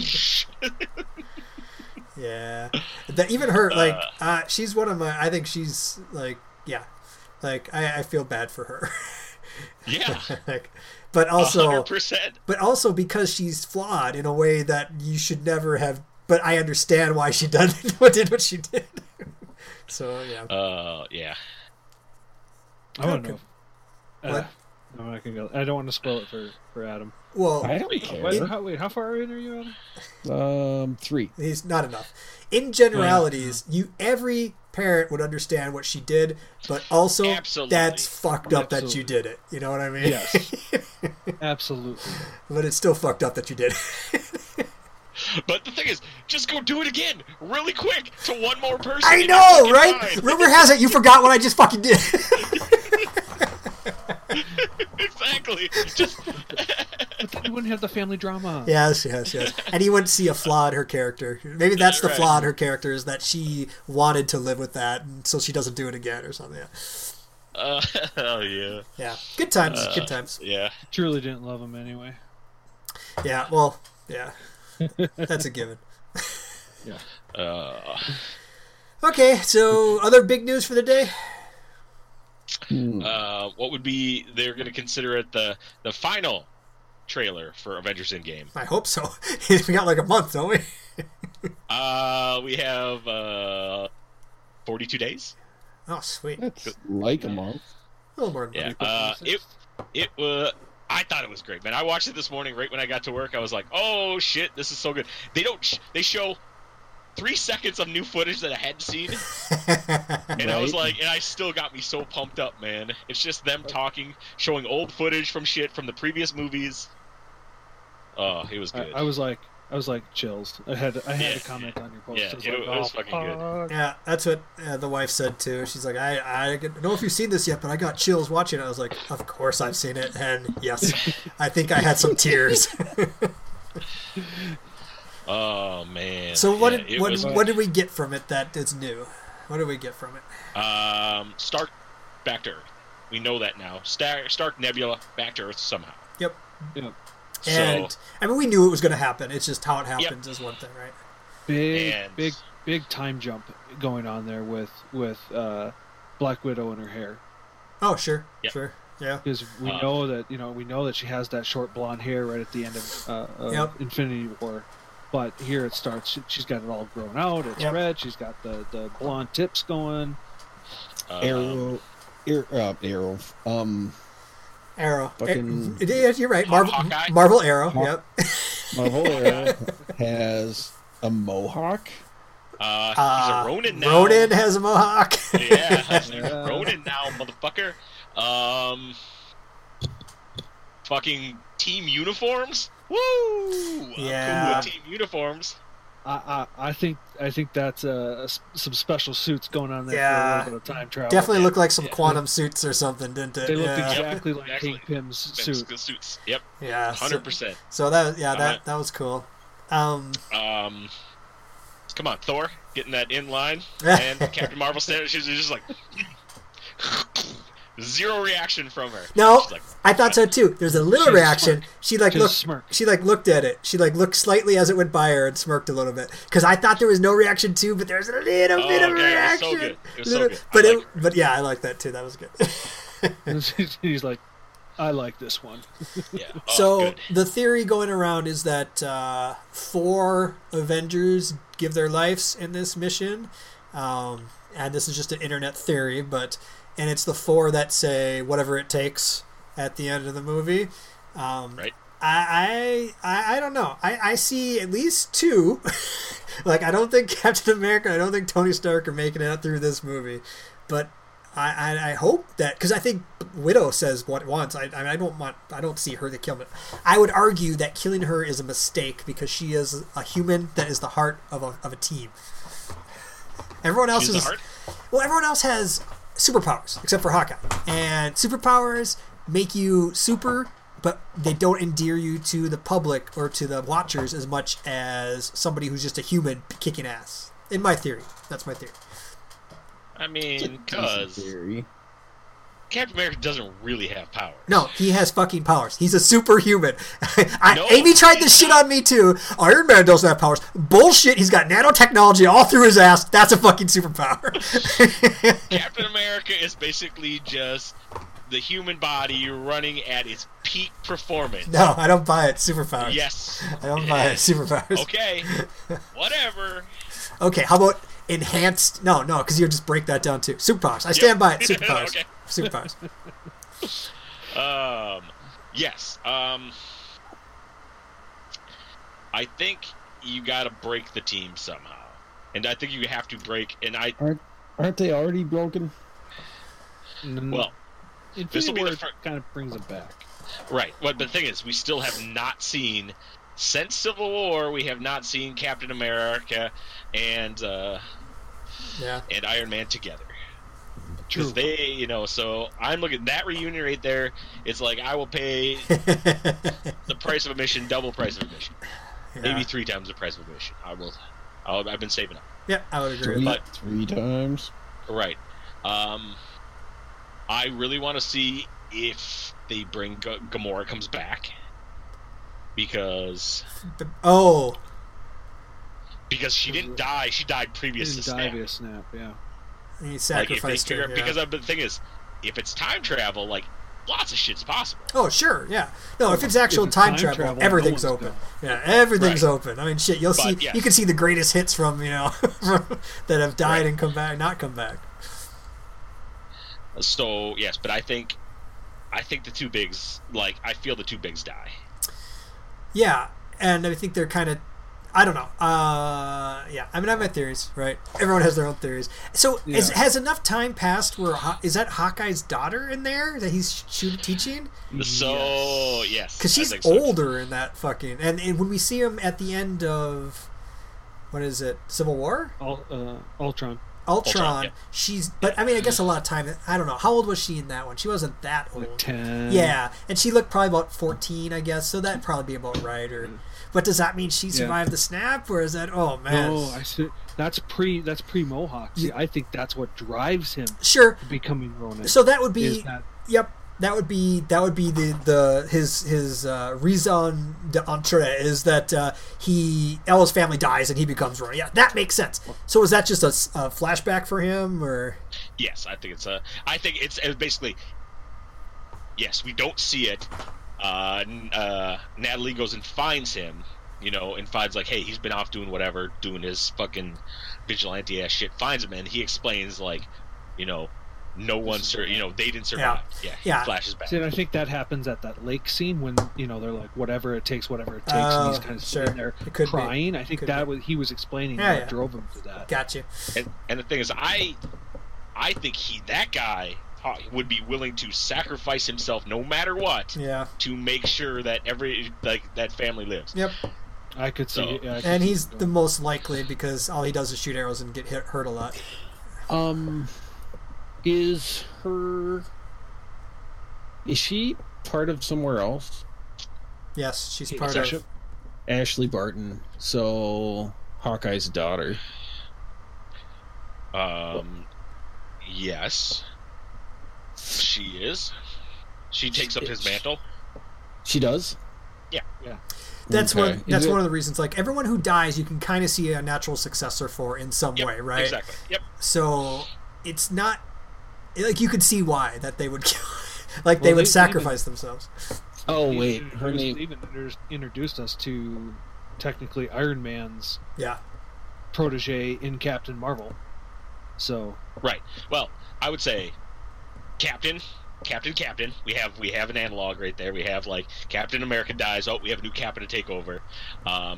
Yeah. Even her, like, she's one of my. I think she's like, yeah, like I feel bad for her. Yeah. Like, but also 100%. But also because she's flawed in a way that you should never have. But I understand why she did what she did. So yeah. Yeah. I want to know. What? No, I can go. I don't want to spoil it for Adam. Well, I don't care. Wait, how far in are you, Adam? 3. he's not enough. In generalities, every parent would understand what she did, but also Absolutely. that's fucked up that you Absolutely. did it. You know what I mean? Yes. Absolutely. But it's still fucked up that you did it. But the thing is, just go do it again, really quick, to one more person. I in your know, fucking right? mind. Rumor has it you forgot what I just fucking did. Exactly. Just But then you wouldn't have the family drama. Yes. And you wouldn't see a flaw in her character. Maybe that's the Right. flaw in her character, is that she wanted to live with that, and so she doesn't do it again or something. oh yeah. Yeah. Good times. Good times. Yeah. Truly didn't love him anyway. Yeah, well, yeah. That's a given. Okay, so other big news for the day? What would be they're going to consider it the final trailer for Avengers Endgame? I hope so. We got like a month, don't we? We have 42 days. Oh, sweet. That's like a month. A little more than Yeah. It I thought it was great, man. I watched it this morning right when I got to work. I was like, "Oh shit, this is so good." They show 3 seconds of new footage that I hadn't seen, and I was like, and I still got me so pumped up, man. It's just them talking, showing old footage from the previous movies. Oh, it was good. I was like chills. I had to comment on your post. Yeah, I was it was fucking good. fuck. Yeah, that's what the wife said too. She's like, I don't know if you've seen this yet, but I got chills watching it. I was like, of course I've seen it, and yes, I think I had some tears. Oh man. So what Yeah, what did we get from it that is new? What did we get from it? Stark back to Earth. We know that now. Stark Nebula back to Earth somehow. Yep. Yeah. And I mean, we knew it was going to happen. It's just how it happens is one thing, right? Big time jump going on there with Black Widow and her hair. Oh, sure, Yep. sure, yeah. Because we know that she has that short blonde hair right at the end of Yep. Infinity War, but here it starts. She's got it all grown out. It's Yep. red. She's got the blonde tips going. Arrow. Arrow. Fucking- You're right. Marvel, Hawkeye? Marvel Arrow. Yep. Marvel Arrow has a mohawk. He's a Ronin now. Ronin has a mohawk. Yeah, he's a Ronin now, motherfucker. Fucking team uniforms. Woo! Yeah. Cool team uniforms. I think that's some special suits going on there Yeah. for a little bit of time travel. Definitely looked like some quantum suits or something, didn't it? They looked yeah. exactly like Exactly. Kingpin's suit. Suits. Yep. Yeah. 100%. So that was cool. Come on, Thor, getting that in line, and Captain Marvel standing. She's just like, Zero reaction from her. No, She's like, I thought so too. There's a little She's reaction. smirk. She like Just looked. smirk. She like looked at it. She like looked slightly as it went by her and smirked a little bit. Because I thought there was no reaction too, but there's a little bit of okay, it was reaction. so good. It was so Little- good. But I like her. but yeah, I like that too. That was good. He's like, I like this one. Yeah. Oh, So good. the theory going around is that 4 Avengers give their lives in this mission, and this is just an internet theory, and it's the 4 that say whatever it takes at the end of the movie. Right. I don't know. I see at least 2. Like, I don't think Captain America, I don't think Tony Stark are making it through this movie, but I hope that, because I think Widow says what once. I don't see her to kill him. I would argue that killing her is a mistake because she is a human that is the heart of a team. Everyone else She's is the heart? well. Everyone else has superpowers except for Hawkeye, and superpowers make you super, but they don't endear you to the public or to the watchers as much as somebody who's just a human kicking ass. In my theory, that's my theory. I mean, because Theory. Captain America doesn't really have power. No, he has fucking powers. He's a superhuman. No, Amy tried this he's shit not. on me too. Iron Man doesn't have powers. Bullshit. He's got nanotechnology all through his ass. That's a fucking superpower. Captain America is basically just the human body running at its peak performance. No, I don't buy it. Superpowers. Yes. I don't buy it. Superpowers. Okay. Whatever. Okay, how about enhanced? No, because you just break that down too. Superpowers. I stand by it. Superpowers. Okay. Superpowers. Yes. I think you got to break the team somehow, and I think you have to break. And Aren't they already broken? well, this'll Infinity be the War fir- kind of brings them back. right. But the thing is, we still have not seen since Civil War. We have not seen Captain America and Yeah. Iron Man together. True. Because they, so I'm looking at that reunion right there. It's like I will pay the price of admission, double price of admission, maybe 3 times the price of admission. I've been saving up. Yeah, I would agree with that. Three times. Right. I really want to see if they bring Gamora comes back because Oh, she didn't die. She died previous to Didn't die Snap. via snap, yeah. he Like if they sacrificed figure, her. Yeah. because the thing is, if it's time travel, like lots of shit's possible. Oh, sure, yeah. No, if it's actual If it's time time travel, travel, everything's no open. one's Yeah, everything's Right. open. I mean, shit, you'll see. But, yes. You can see the greatest hits from that have died Right. and come back, not come back. So yes, but I think the 2 bigs, I feel the 2 bigs die. Yeah, and I think they're kind of. I don't know. Yeah, I mean, I have my theories, right? Everyone has their own theories. So, Yeah. has enough time passed where is that Hawkeye's daughter in there that he's teaching? So yes, Because I she's think so. older in that fucking. And when we see him at the end of. What is it? Civil War? Ultron. Ultron. yeah. She's. But, I mean, I guess a lot of time. I don't know. How old was she in that one? She wasn't that old. Like 10. Yeah, and she looked probably about 14, I guess, so that'd probably be about right. Or, but does that mean she Yeah. survived the snap, or is that? Oh man, No, I see. That's pre Mohawk. See, I think that's what drives him sure. to becoming Ronin. So that would be, is that yep, that would be the his raison d'entrée is that Ella's family dies and he becomes Ronin. Yeah, that makes sense. So is that just a flashback for him, or? Yes, I think it's basically. Yes, we don't see it. Natalie goes and finds him, and finds like, hey, he's been off doing whatever, doing his fucking vigilante ass shit. Finds him and he explains like, no one, they didn't survive. Yeah, he Yeah. flashes back. See, and I think that happens at that lake scene when they're like, whatever it takes, and he's kind of sure. sitting there It could be. crying. I think Could that be. was he was explaining Yeah, what yeah. drove him to that. Got you. And the thing is, I think that guy would be willing to sacrifice himself no matter what Yeah. to make sure that that family lives. Yep. I could see. So- yeah, I could And see he's it the going. most likely because all he does is shoot arrows and get hurt a lot. Is she part of somewhere else? Yes, she's Hey, part Sasha? of. Ashley Barton. So Hawkeye's daughter. Yes. She is. She takes up his mantle. She does? Yeah. That's Okay. one. That's Is it- one of the reasons. Like everyone who dies, you can kind of see a natural successor for in some Yep, way, right? Exactly. Yep. So it's not like you could see why that they would kill, like they Well, would they sacrifice themselves. Oh, They wait. Her introduced- name. they even introduced us to technically Iron Man's Yeah. protege in Captain Marvel. So Right. Well, I would say, Captain. We have an analog right there. We have like Captain America dies. Oh, we have a new Captain to take over. I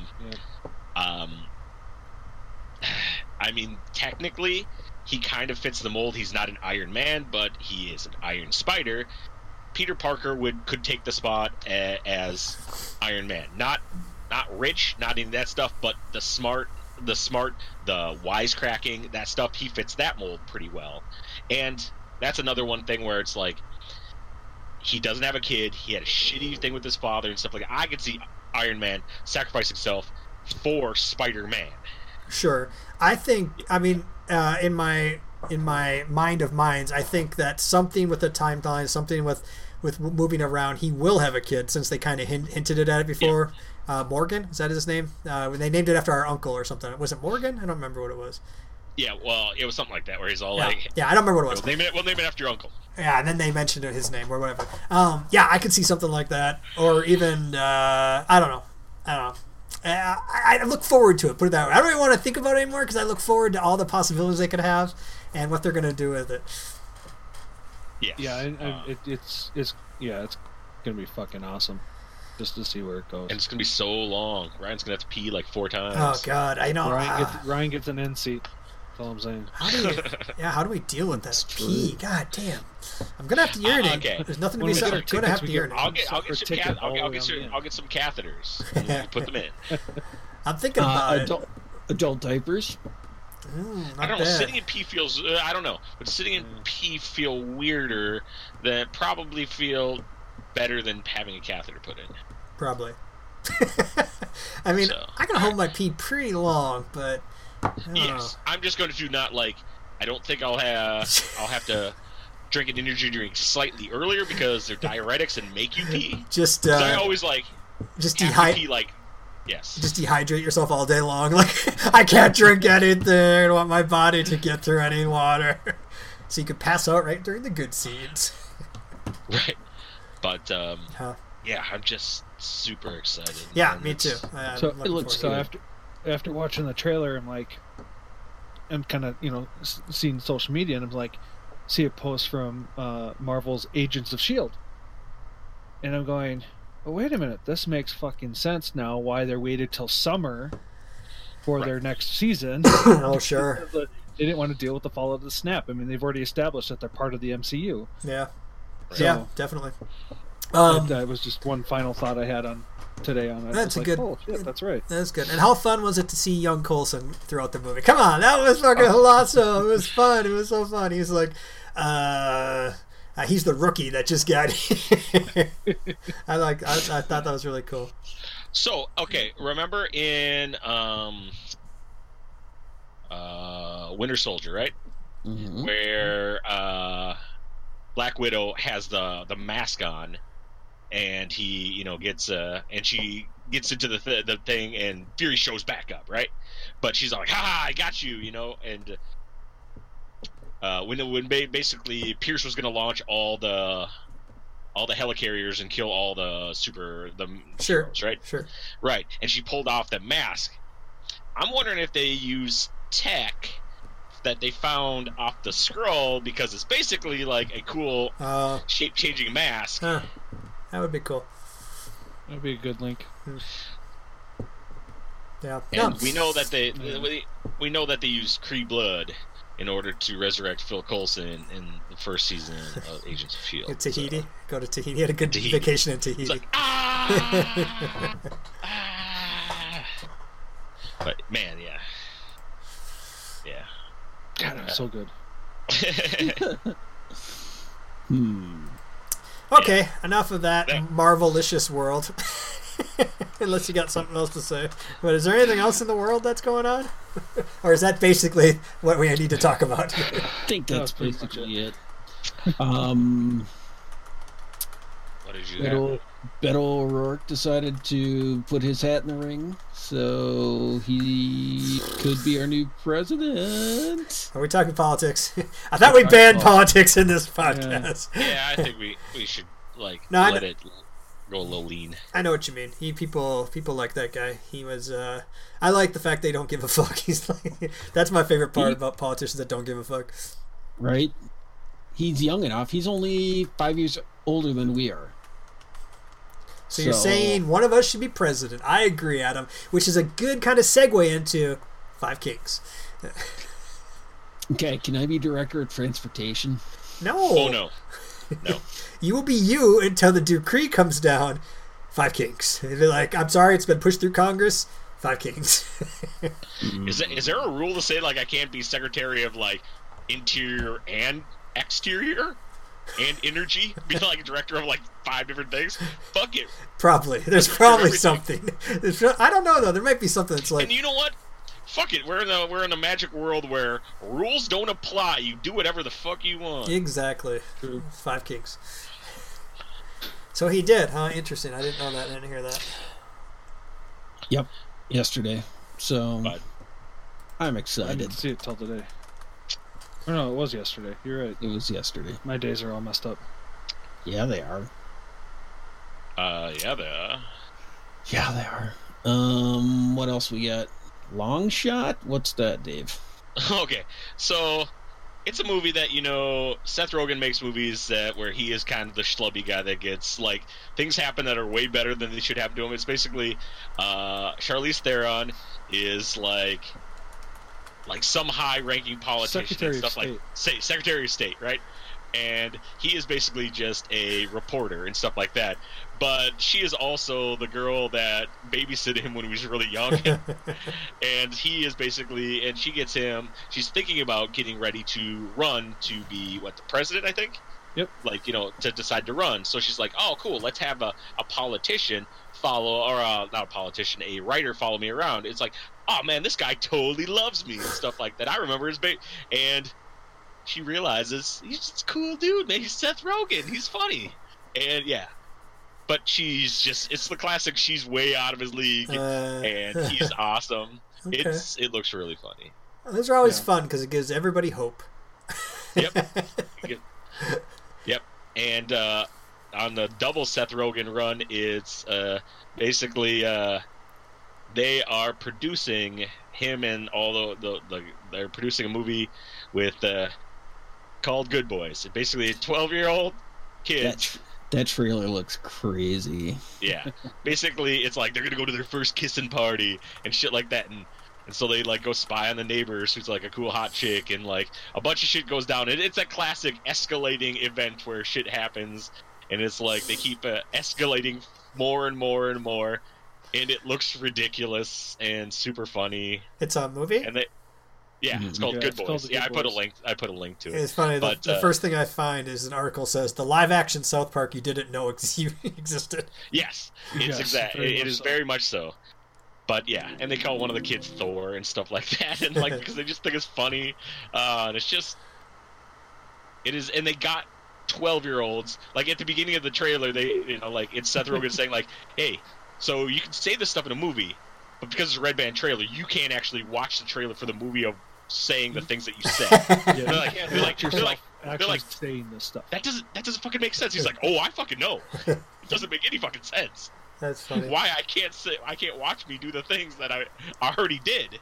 mean, technically, he kind of fits the mold. He's not an Iron Man, but he is an Iron Spider. Peter Parker could take the spot as Iron Man. Not rich, not any of that stuff, but the smart, the wisecracking, that stuff. He fits that mold pretty well. And that's another one thing where it's like, he doesn't have a kid. He had a shitty thing with his father and stuff like that. I could see Iron Man sacrifice himself for Spider-Man. Sure. I think. I mean, in my mind of minds, I think that something with the timeline, something with moving around, he will have a kid since they kind of hinted at it before. Morgan, is that his name? When they named it after our uncle or something. Was it Morgan? I don't remember what it was. Yeah, well, it was something like that where he's all Yeah, like, yeah, I don't remember what it was. We'll name it after your uncle. Yeah, and then they mentioned his name or whatever. Yeah, I could see something like that, or even I don't know. I look forward to it. Put it that way. I don't even want to think about it anymore because I look forward to all the possibilities they could have and what they're going to do with it. Yes. yeah, it's gonna be fucking awesome just to see where it goes. And it's gonna be so long. Ryan's gonna have to pee like 4 times. Oh God, I know. Ryan gets an end seat. That's all I'm saying. How do we deal with that pee? God damn, I'm gonna have to urinate. Okay. There's nothing to When be we said. get our I'm gonna have tickets, to we get- urinate. I'll get some catheters. And we can put them in. I'm thinking about it. Adult diapers. Not I don't know. bad. Sitting in pee feels. I don't know, but sitting in pee feel weirder. Than probably feel better than having a catheter put in. Probably. I mean, So. I can hold my pee pretty long, but I don't Yes, I'm just going to do not like. I don't think I'll have to drink an energy drink slightly earlier because they're diuretics and make you pee. know. Just 'Cause I always like just have to pee like. Yes. just dehydrate yourself all day long. Like I can't drink anything. I don't want my body to get through any water. So you could pass out right during the good scenes. Right. But yeah, I'm just super excited. Yeah, And me too. it's- I'm So looking it looks forward So after watching the trailer, I'm kind of seeing social media, and I'm like, see a post from Marvel's Agents of Shield, and I'm going, oh, wait a minute, this makes fucking sense now. Why they waited till summer for their next season? Oh, sure. They didn't want to deal with the fallout of the snap. I mean, they've already established that they're part of the MCU. Yeah. So- Yeah, definitely. That was just one final thought I had on today on it. That's It's a like, good- Oh shit, that's right. That's good. And how fun was it to see young Coulson throughout the movie? Come on, that was fucking awesome. It was fun. It was so fun. He was like, he's the rookie that just got here. I thought that was really cool. So okay, remember in Winter Soldier, right? Mm-hmm. Where Black Widow has the mask on, and he gets and she gets into the thing, and Fury shows back up, right? But she's like, "Ha! I got you," and when basically Pierce was going to launch all the helicarriers and kill all the Sure. heroes, right? Sure. Right, and she pulled off the mask. I'm wondering if they use tech that they found off the scroll, because it's basically like a cool shape-changing mask. Huh. That would be cool. That'd be a good link. Yeah. And No. we know that they use Kree blood in order to resurrect Phil Coulson in the first season of Agents of S.H.I.E.L.D. In Tahiti. So, Go to Tahiti. He had a good Tahiti. vacation in Tahiti. it's like, ah! Ah! But man, yeah. God, it was so good. Okay, enough of that Marvelicious world. Unless you got something else to say. But is there anything else in the world that's going on? Or is that basically what we need to talk about? I think that's pretty much basically it. What did you Beto, have? Beto O'Rourke decided to put his hat in the ring, so he could be our new president. Are we talking politics? I thought we banned politics in this podcast. Yeah, I think we should No, let it go a little lean. I know what you mean. People like that guy. He was. I like the fact they don't give a fuck. He's like, that's my favorite part about politicians that don't give a fuck. Right? He's young enough. He's only 5 years older than we are. So you're saying one of us should be president. I agree, Adam. Which is a good kind of segue into Five Kings. Okay, can I be director of transportation? No. Oh no, no. You will be you until the decree comes down. Five Kings. And they're like, I'm sorry, it's been pushed through Congress. Five Kings. Is there a rule to say like I can't be secretary of like interior and exterior and energy? Be like director of like 5 different things? Fuck it. Probably. There's probably something. I don't know though. There might be something that's like. And you know what? Fuck it. We're in a magic world where rules don't apply. You do whatever the fuck you want. Exactly. Five Kings. So he did, huh? Interesting. I didn't know that. I didn't hear that. Yep, yesterday. So But I'm I excited. didn't see it till today. Oh, no, it was yesterday. You're right. It was yesterday. My days are all messed up. Yeah, they are. yeah, the Yeah, they are. What else we got? Long Shot? What's that, Dave? okay. So it's a movie that Seth Rogen makes movies where he is kind of the schlubby guy that gets like things happen that are way better than they should happen to him. It's basically Charlize Theron is like some high-ranking politician Secretary and of stuff Secretary of State, right? And he is basically just a reporter and stuff like that. But she is also the girl that babysitted him when he was really young. And he is basically, and she gets him, she's thinking about getting ready to run to be, the president, I think? Yep. To decide to run. So she's like, oh, cool, let's have a politician not a politician, a writer follow me around. It's like, oh man, this guy totally loves me and stuff like that. I remember his and she realizes he's just a cool dude, man. He's Seth Rogen. He's funny. And yeah. But it's the classic, she's way out of his league and he's awesome. Okay. It looks really funny. Those are always fun because it gives everybody hope. Yep. Yep. And on the double Seth Rogen run, it's basically they are producing him and all they're producing a movie with called Good Boys. It's basically a 12-year-old kid. That trailer looks crazy. Yeah. Basically, it's like they're going to go to their first kissing party and shit like that. And so they go spy on the neighbors who's like a cool hot chick, and a bunch of shit goes down. It's a classic escalating event where shit happens, and it's like they keep escalating more and more and more, and it looks ridiculous and super funny. It's a movie? And it's called Good Boys. I put a link to it. It's funny. But, the first thing I find is an article says the live-action South Park you didn't know existed. Yes, it is very much so. But yeah, and they call one of the kids Thor and stuff like that, and because they just think it's funny, and and they got 12-year-olds. At the beginning of the trailer, they it's Seth Rogen saying hey, so you can say this stuff in a movie, but because it's a Red Band trailer, you can't actually watch the trailer for the movie of saying the things that you said. Yeah, they're like saying this stuff. That doesn't fucking make sense. He's like, oh, I fucking know. It doesn't make any fucking sense. That's funny. Why I can't watch me do the things that I already did.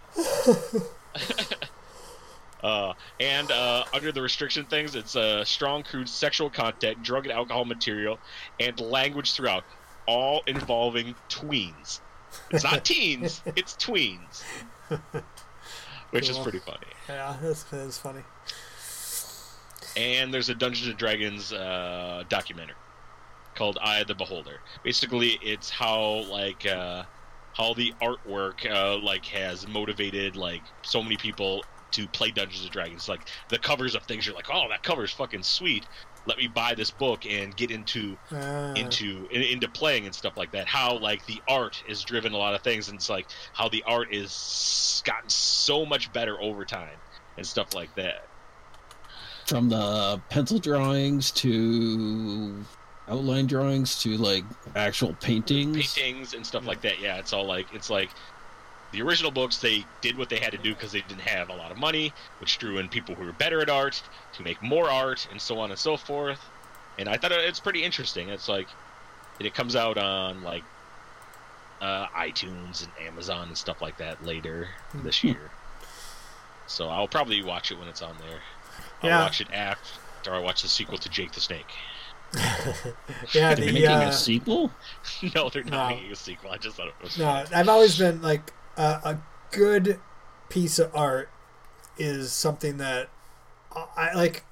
And under the restriction things, it's strong, crude sexual content, drug and alcohol material, and language throughout, all involving tweens. It's not teens, it's tweens. Which is pretty funny. Yeah, that's funny. And there's a Dungeons and Dragons documentary called Eye of the Beholder. Basically, it's how the artwork has motivated so many people to play Dungeons and Dragons. The covers of things, you're like, oh, that cover's fucking sweet. Let me buy this book and get into playing and stuff like that. How the art is driven a lot of things, and it's how the art is gotten so much better over time and stuff like that. from the pencil drawings to outline drawings to like actual paintings And stuff like that. Yeah, it's like the original books. They did what they had to do because they didn't have a lot of money, which drew in people who were better at art to make more art, and so on and so forth. And I thought it's pretty interesting. It's like it comes out on like iTunes and Amazon and stuff like that later this year. So I'll probably watch it when it's on there. I'll watch it after I watch the sequel to Jake the Snake. Yeah, they're making a sequel. No, they're not making a sequel. I just thought it was no. I've always been like a good piece of art is something that I like.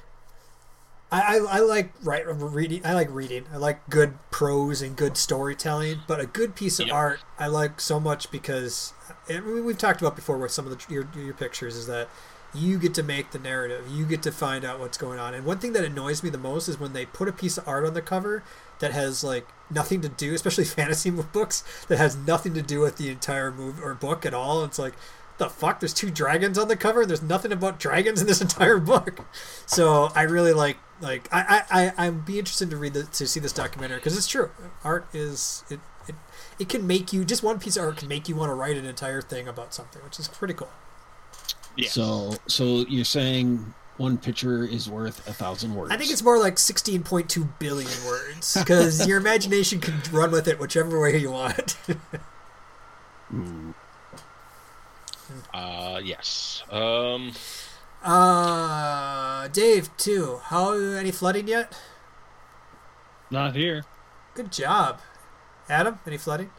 I like reading. I like reading. I like good prose and good storytelling. But a good piece of art I like so much because we've talked about before with some of your pictures is that you get to make the narrative. You get to find out what's going on. And one thing that annoys me the most is when they put a piece of art on the cover that has like nothing to do, especially fantasy books, that has nothing to do with the entire movie or book at all. It's like, the fuck? There's 2 dragons on the cover. There's nothing about dragons in this entire book. So I really like I'd be interested to see this documentary because it's true. Art is it can make you, just one piece of art can make you want to write an entire thing about something, which is pretty cool. Yeah. So you're saying one picture is worth 1,000 words? I think it's more like 16.2 billion words because your imagination can run with it whichever way you want. Yes. Dave, too. Any flooding yet? Not here. Good job. Adam, any flooding?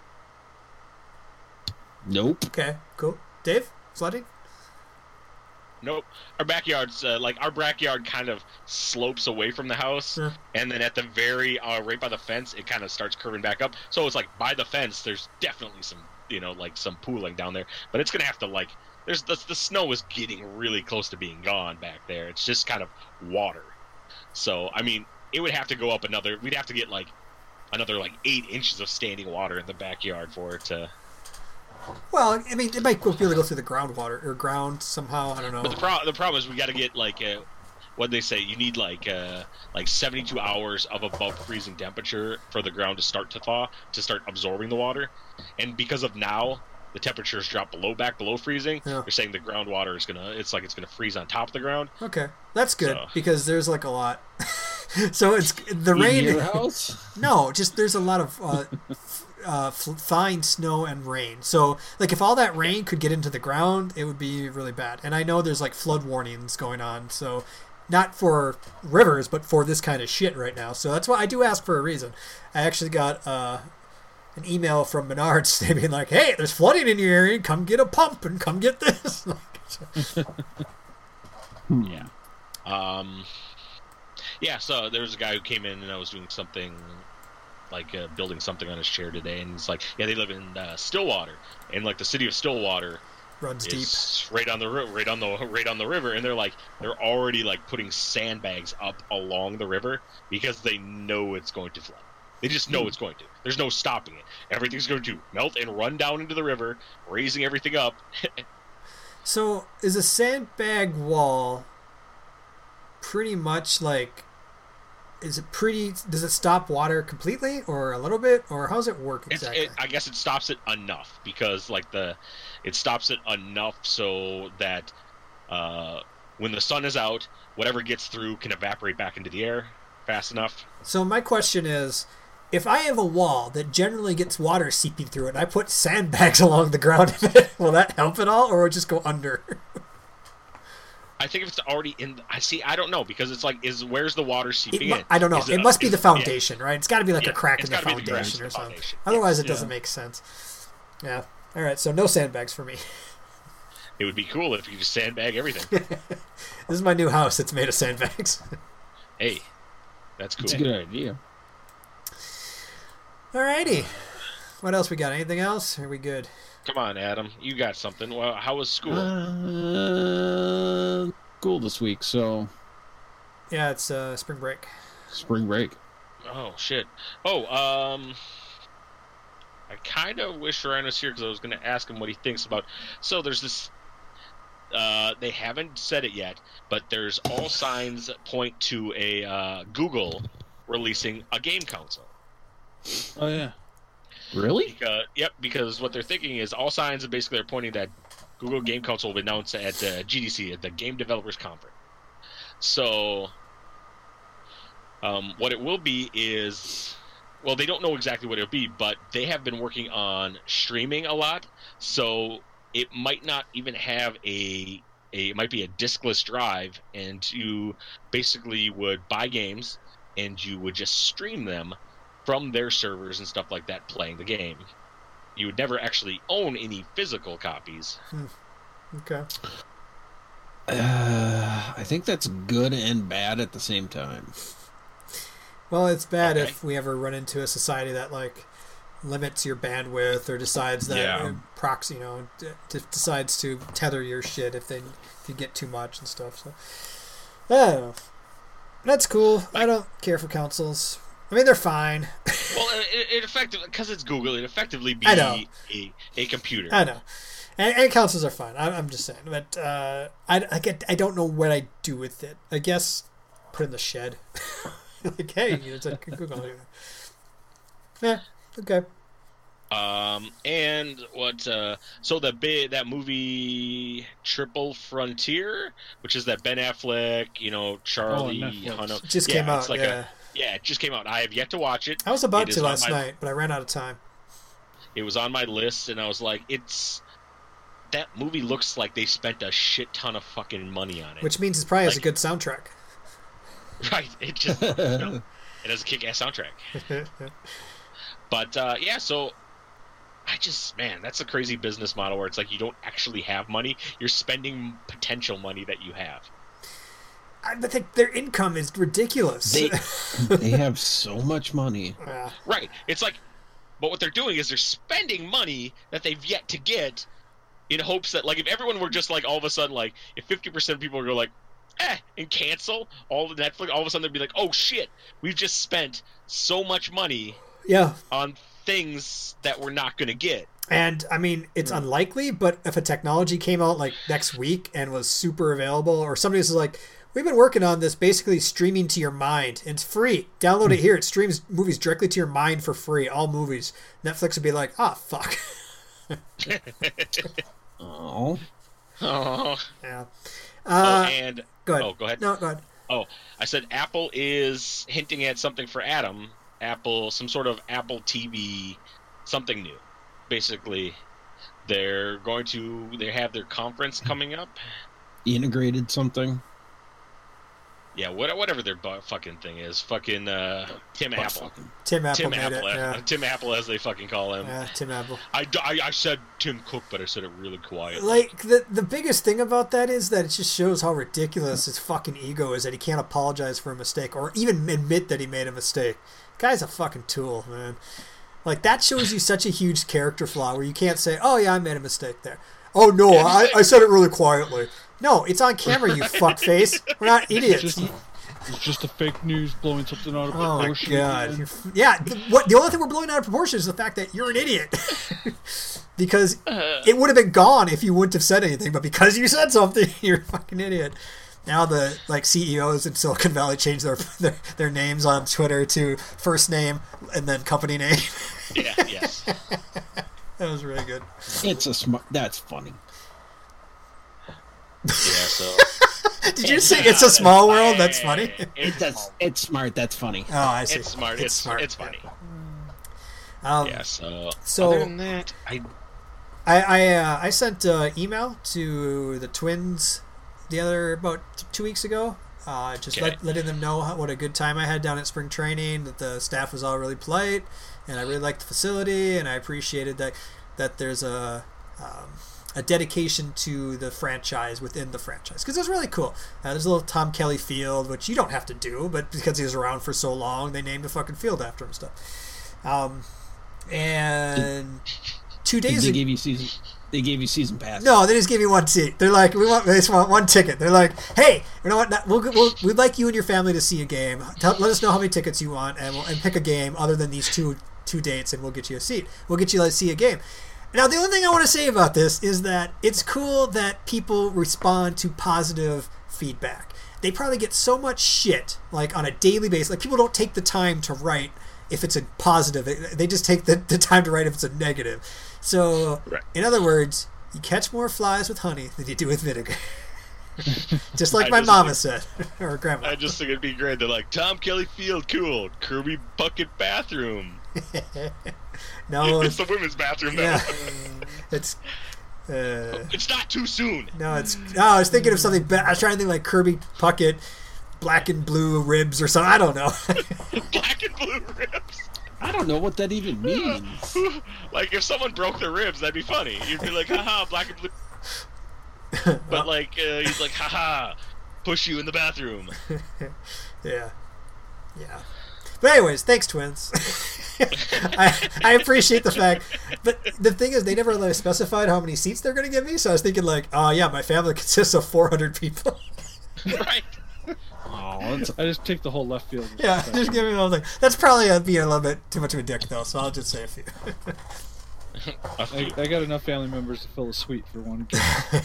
Nope. Okay, cool. Dave, flooding? Nope. Our backyard's our backyard kind of slopes away from the house, and then at the very right by the fence, it kind of starts curving back up. So it's like by the fence, there's definitely some some pooling down there, but it's gonna have to there's the snow is getting really close to being gone back there. It's just kind of water. So I mean, it would have to go up we'd have to get another 8 inches of standing water in the backyard for it to. Well, I mean, it might be able to go through the groundwater or ground somehow. I don't know. But the problem is we got to get what they say. You need 72 hours of above freezing temperature for the ground to start to thaw, to start absorbing the water. And because of now, the temperatures drop below freezing. Yeah. They're saying the groundwater is it's gonna freeze on top of the ground. Okay, that's good because there's a lot. So it's the In rain. your house? No, just there's a lot of fine snow and rain. So if all that rain could get into the ground, it would be really bad. And I know there's flood warnings going on. So not for rivers, but for this kind of shit right now. So that's why I do ask for a reason. I actually got an email from Menards being like, "Hey, there's flooding in your area. Come get a pump and come get this." Yeah. Yeah, so there was a guy who came in and I was doing something building something on his chair today, and he's like, yeah, they live in Stillwater, and the city of Stillwater runs deep right on the river, and they're already putting sandbags up along the river because they know it's going to flood. They just know it's going to. There's no stopping it. Everything's going to melt and run down into the river, raising everything up. So is a sandbag wall pretty much does it stop water completely or a little bit, or how does it work exactly? I guess it stops it enough because it stops it enough so that when the sun is out, whatever gets through can evaporate back into the air fast enough. So my question is, if I have a wall that generally gets water seeping through it and I put sandbags along the ground of it, will that help at all, or will it just go under? I think if it's already in, I don't know, because it's where's the water seeping in? I don't know. It must be the foundation, right? It's got to be a crack in the foundation or something. Otherwise, it doesn't make sense. Yeah. All right. So no sandbags for me. It would be cool if you just sandbag everything. This is my new house. It's made of sandbags. Hey, that's cool. It's a good idea. All righty. What else we got? Anything else? Are we good? Come on, Adam. You got something. Well, how was school? School this week, so... Yeah, it's spring break. Spring break. Oh, shit. Oh, I kind of wish Ryan was here because I was going to ask him what he thinks about... So there's this... They haven't said it yet, but there's all signs point to a Google releasing a game console. Oh yeah. Really? Yep, because what they're thinking is all signs basically are pointing that Google Game Console will be announced at GDC, at the Game Developers Conference. So, what it will be is, well, they don't know exactly what it'll be, but they have been working on streaming a lot, so it might not even have it might be a diskless drive, and you basically would buy games, and you would just stream them from their servers and stuff like that, playing the game. You would never actually own any physical copies. Okay. I think that's good and bad at the same time. Well, it's bad Okay. if we ever run into a society that like limits your bandwidth or decides that Yeah. proxy, decides to tether your shit if you get too much and stuff. So I don't know. That's cool. I don't care for consoles. I mean, they're fine. Well, it effectively, because it's Google, it effectively be I know. a computer. I know. And consoles are fine. I'm just saying. But I don't know what I do with it. I guess put it in the shed. Like, hey, it's a Google. Yeah, okay. And what? So that movie Triple Frontier, which is that Ben Affleck, Charlie Netflix. Hunnam. It just came out, it's like yeah. it just came out. I have yet to watch it. I was about It to is on last my- night, but I ran out of time. It was on my list, and I was like, that movie looks like they spent a shit ton of fucking money on it. Which means it probably has a Like- good soundtrack. Right. It just it has a kick-ass soundtrack. But so that's a crazy business model where it's like you don't actually have money, you're spending potential money that you have. But their income is ridiculous. They have so much money. Yeah. Right. It's like, but what they're doing is they're spending money that they've yet to get, in hopes that, like, if everyone were just like all of a sudden, like, if 50% of people go like, and cancel all the Netflix, all of a sudden they'd be like, oh shit, we've just spent so much money Yeah. on things that we're not going to get. And I mean, it's unlikely, but if a technology came out like next week and was super available, or somebody was like, we've been working on this basically streaming to your mind. It's free. Download it here. It streams movies directly to your mind for free. All movies. Netflix would be like, fuck. Oh. Oh. Yeah. And Go ahead. Oh, go ahead. No, go ahead. Oh, I said Apple is hinting at something for Adam. Some sort of Apple TV, something new. Basically, they have their conference coming up. Integrated something. Yeah, whatever their fucking thing is. Fucking Tim Apple. Tim Apple Tim made Apple. it. Yeah. Tim Apple, as they fucking call him. Yeah, Tim Apple. I said Tim Cook, but I said it really quiet. Like, the biggest thing about that is that it just shows how ridiculous his fucking ego is, that he can't apologize for a mistake or even admit that he made a mistake. Guy's a fucking tool, man. Like, that shows you such a huge character flaw where you can't say, oh yeah, I made a mistake there. Oh no, I said it really quietly. No, it's on camera, you fuckface. We're not idiots. It's just a fake news blowing something out of Oh my proportion. god! Yeah, the only thing we're blowing out of proportion is the fact that you're an idiot. Because it would have been gone if you wouldn't have said anything, but because you said something, you're a fucking idiot. Now the CEOs in Silicon Valley change their names on Twitter to first name and then company name. Yeah, yes. That was really good. That's funny. Yeah, so. Did you say it's a small world? That's funny. It's smart. That's funny. Oh, I see. It's smart. It's smart. It's funny. Yeah, so other than that, I sent email to the twins about 2 weeks ago, just letting them know what a good time I had down at spring training, that the staff was all really polite, and I really liked the facility, and I appreciated that there's a dedication to the franchise within the franchise, because it was really cool. There's a little Tom Kelly field, which you don't have to do, but because he was around for so long, they named a fucking field after him and stuff. And 2 days They ago, gave you season pass. no, they just gave me one seat. They're like, they just want one ticket. They're like, hey, you know what? We'd like you and your family to see a game. Let us know how many tickets you want, and pick a game other than these two dates, and we'll get you a seat. We'll get you to see a game. Now, the only thing I want to say about this is that it's cool that people respond to positive feedback. They probably get so much shit, like, on a daily basis. Like, people don't take the time to write if it's a positive. They just take the time to write if it's a negative. So, Right. in other words, you catch more flies with honey than you do with vinegar. Just like my mama said, or grandma. I just think it'd be great. They're like, Tom Kelly Field, cool. Kirby Bucket bathroom. No, It's the women's bathroom, though. yeah, it's. It's not too soon. No, I was thinking of something better. I was trying to think like Kirby Puckett, black and blue ribs or something. I don't know. Black and blue ribs. I don't know what that even means. Like, if someone broke their ribs, that'd be funny. You'd be like, haha, black and blue. But, like, he's like, haha, push you in the bathroom. Yeah. But anyways, thanks, twins. I appreciate the fact, but the thing is, they never really specified how many seats they're going to give me. So I was thinking like, oh yeah, my family consists of 400 people. Right. Oh, I just take the whole left field. Yeah, just give me the whole thing. That's probably being a little bit too much of a dick though. So I'll just say a few. I got enough family members to fill a suite for one kid.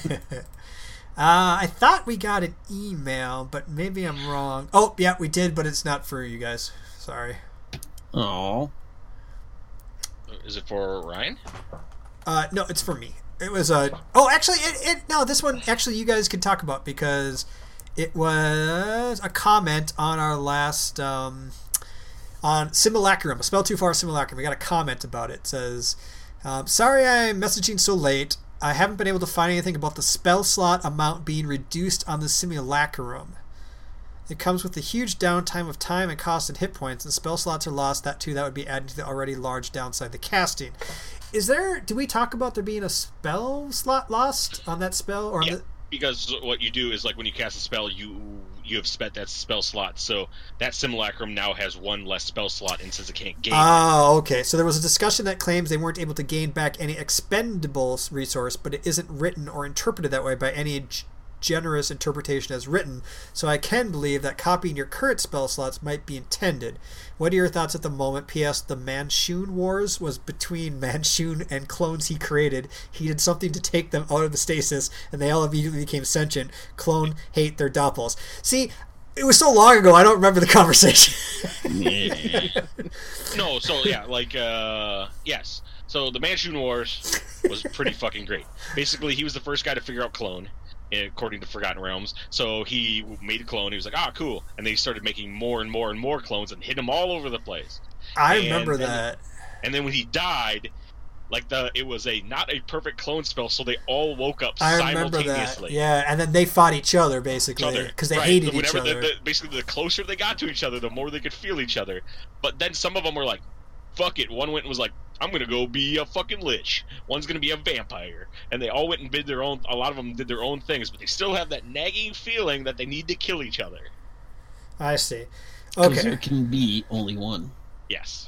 I thought we got an email, but maybe I'm wrong. Oh yeah, we did, but it's not for you guys. Sorry. oh. Is it for Ryan? No, it's for me. It was oh, actually, no, this one actually you guys can talk about because it was a comment on our last on Simulacrum, a Spell Too Far Simulacrum. We got a comment about it. It says, sorry I'm messaging so late. I haven't been able to find anything about the spell slot amount being reduced on the Simulacrum. It comes with a huge downtime of time and cost and hit points, and spell slots are lost. That would be adding to the already large downside the casting. Do we talk about there being a spell slot lost on that spell? Or Yeah, because what you do is, like, when you cast a spell, you have spent that spell slot, so that Simulacrum now has one less spell slot, and since it can't gain Oh, okay. So there was a discussion that claims they weren't able to gain back any expendable resource, but it isn't written or interpreted that way by any generous interpretation as written, so I can believe that copying your current spell slots might be intended. What are your thoughts at the moment? P.S. The Manchun Wars was between Manchun and clones he created. He did something to take them out of the stasis, and they all immediately became sentient. Clone hate their doppels. See, it was so long ago, I don't remember the conversation. No, so yeah, like yes. So the Manchun Wars was pretty fucking great. Basically, he was the first guy to figure out clone, according to Forgotten Realms. So he made a clone. He was like, ah, cool. And they started making more and more and more clones and hit them all over the place. I remember that. And then when he died, like it was not a perfect clone spell, so they all woke up I remember that. simultaneously. Yeah, and then they fought each other basically because they hated each other. Basically, the closer they got to each other, the more they could feel each other. But then some of them were like, fuck it. One went and was like, I'm gonna go be a fucking lich. One's gonna be a vampire. And they all went and did their own. A lot of them did their own things, but they still have that nagging feeling that they need to kill each other. I see. Because Okay. there can be only one. Yes.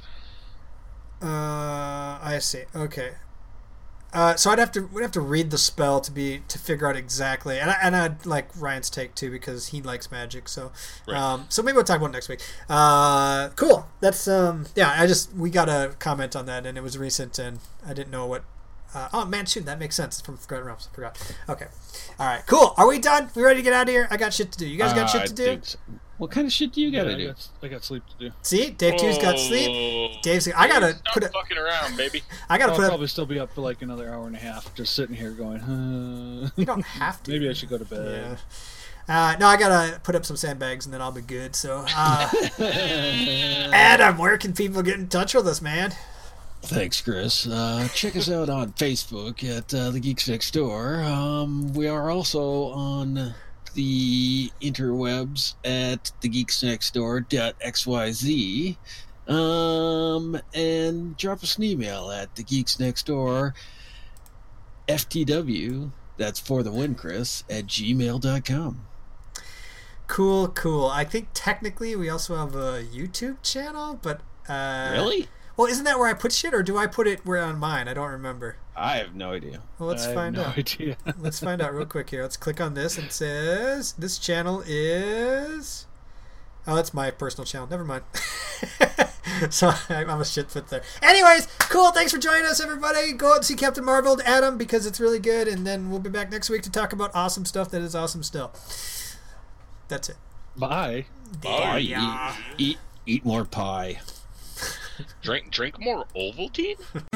I see. Okay. So we'd have to read the spell to figure out exactly, and I'd like Ryan's take too because he likes magic. So, Right. so maybe we'll talk about it next week. Cool. That's yeah. We got a comment on that, and it was recent, and I didn't know what. Oh man, shoot, that makes sense. It's from Forgotten Realms. I forgot. Okay. All right. Cool. Are we done? We ready to get out of here? I got shit to do. You guys got shit to do? think so. What kind of shit do you gotta Yeah, do? I got sleep to do. See, Dave two's got sleep. Dave's. I gotta Stop put it. fucking around, baby. I gotta I'll put up. probably still be up for like another hour and a half, just sitting here going, You don't have to. maybe I should go to bed. Yeah. No, I gotta put up some sandbags and then I'll be good. So, Adam, where can people get in touch with us, man? Thanks, Chris. Check us out on Facebook at The Geeks Next Door. We are also on the interwebs at thegeeksnextdoor.xyz. And drop us an email at thegeeksnextdoor FTW, that's for the win, Chris, at gmail.com. Cool. I think technically we also have a YouTube channel, but Really? well, isn't that where I put shit, or do I put it where on mine? I don't remember. I have no idea. Well, let's I have find no out. idea. Let's find out real quick here. Let's click on this. And it says this channel is. Oh, that's my personal channel. Never mind. So I'm a shit fit there. Anyways, cool. Thanks for joining us, everybody. Go out and see Captain Marvel, Adam, because it's really good. And then we'll be back next week to talk about awesome stuff that is awesome still. That's it. Bye. Bye. Eat more pie. Drink more Ovaltine.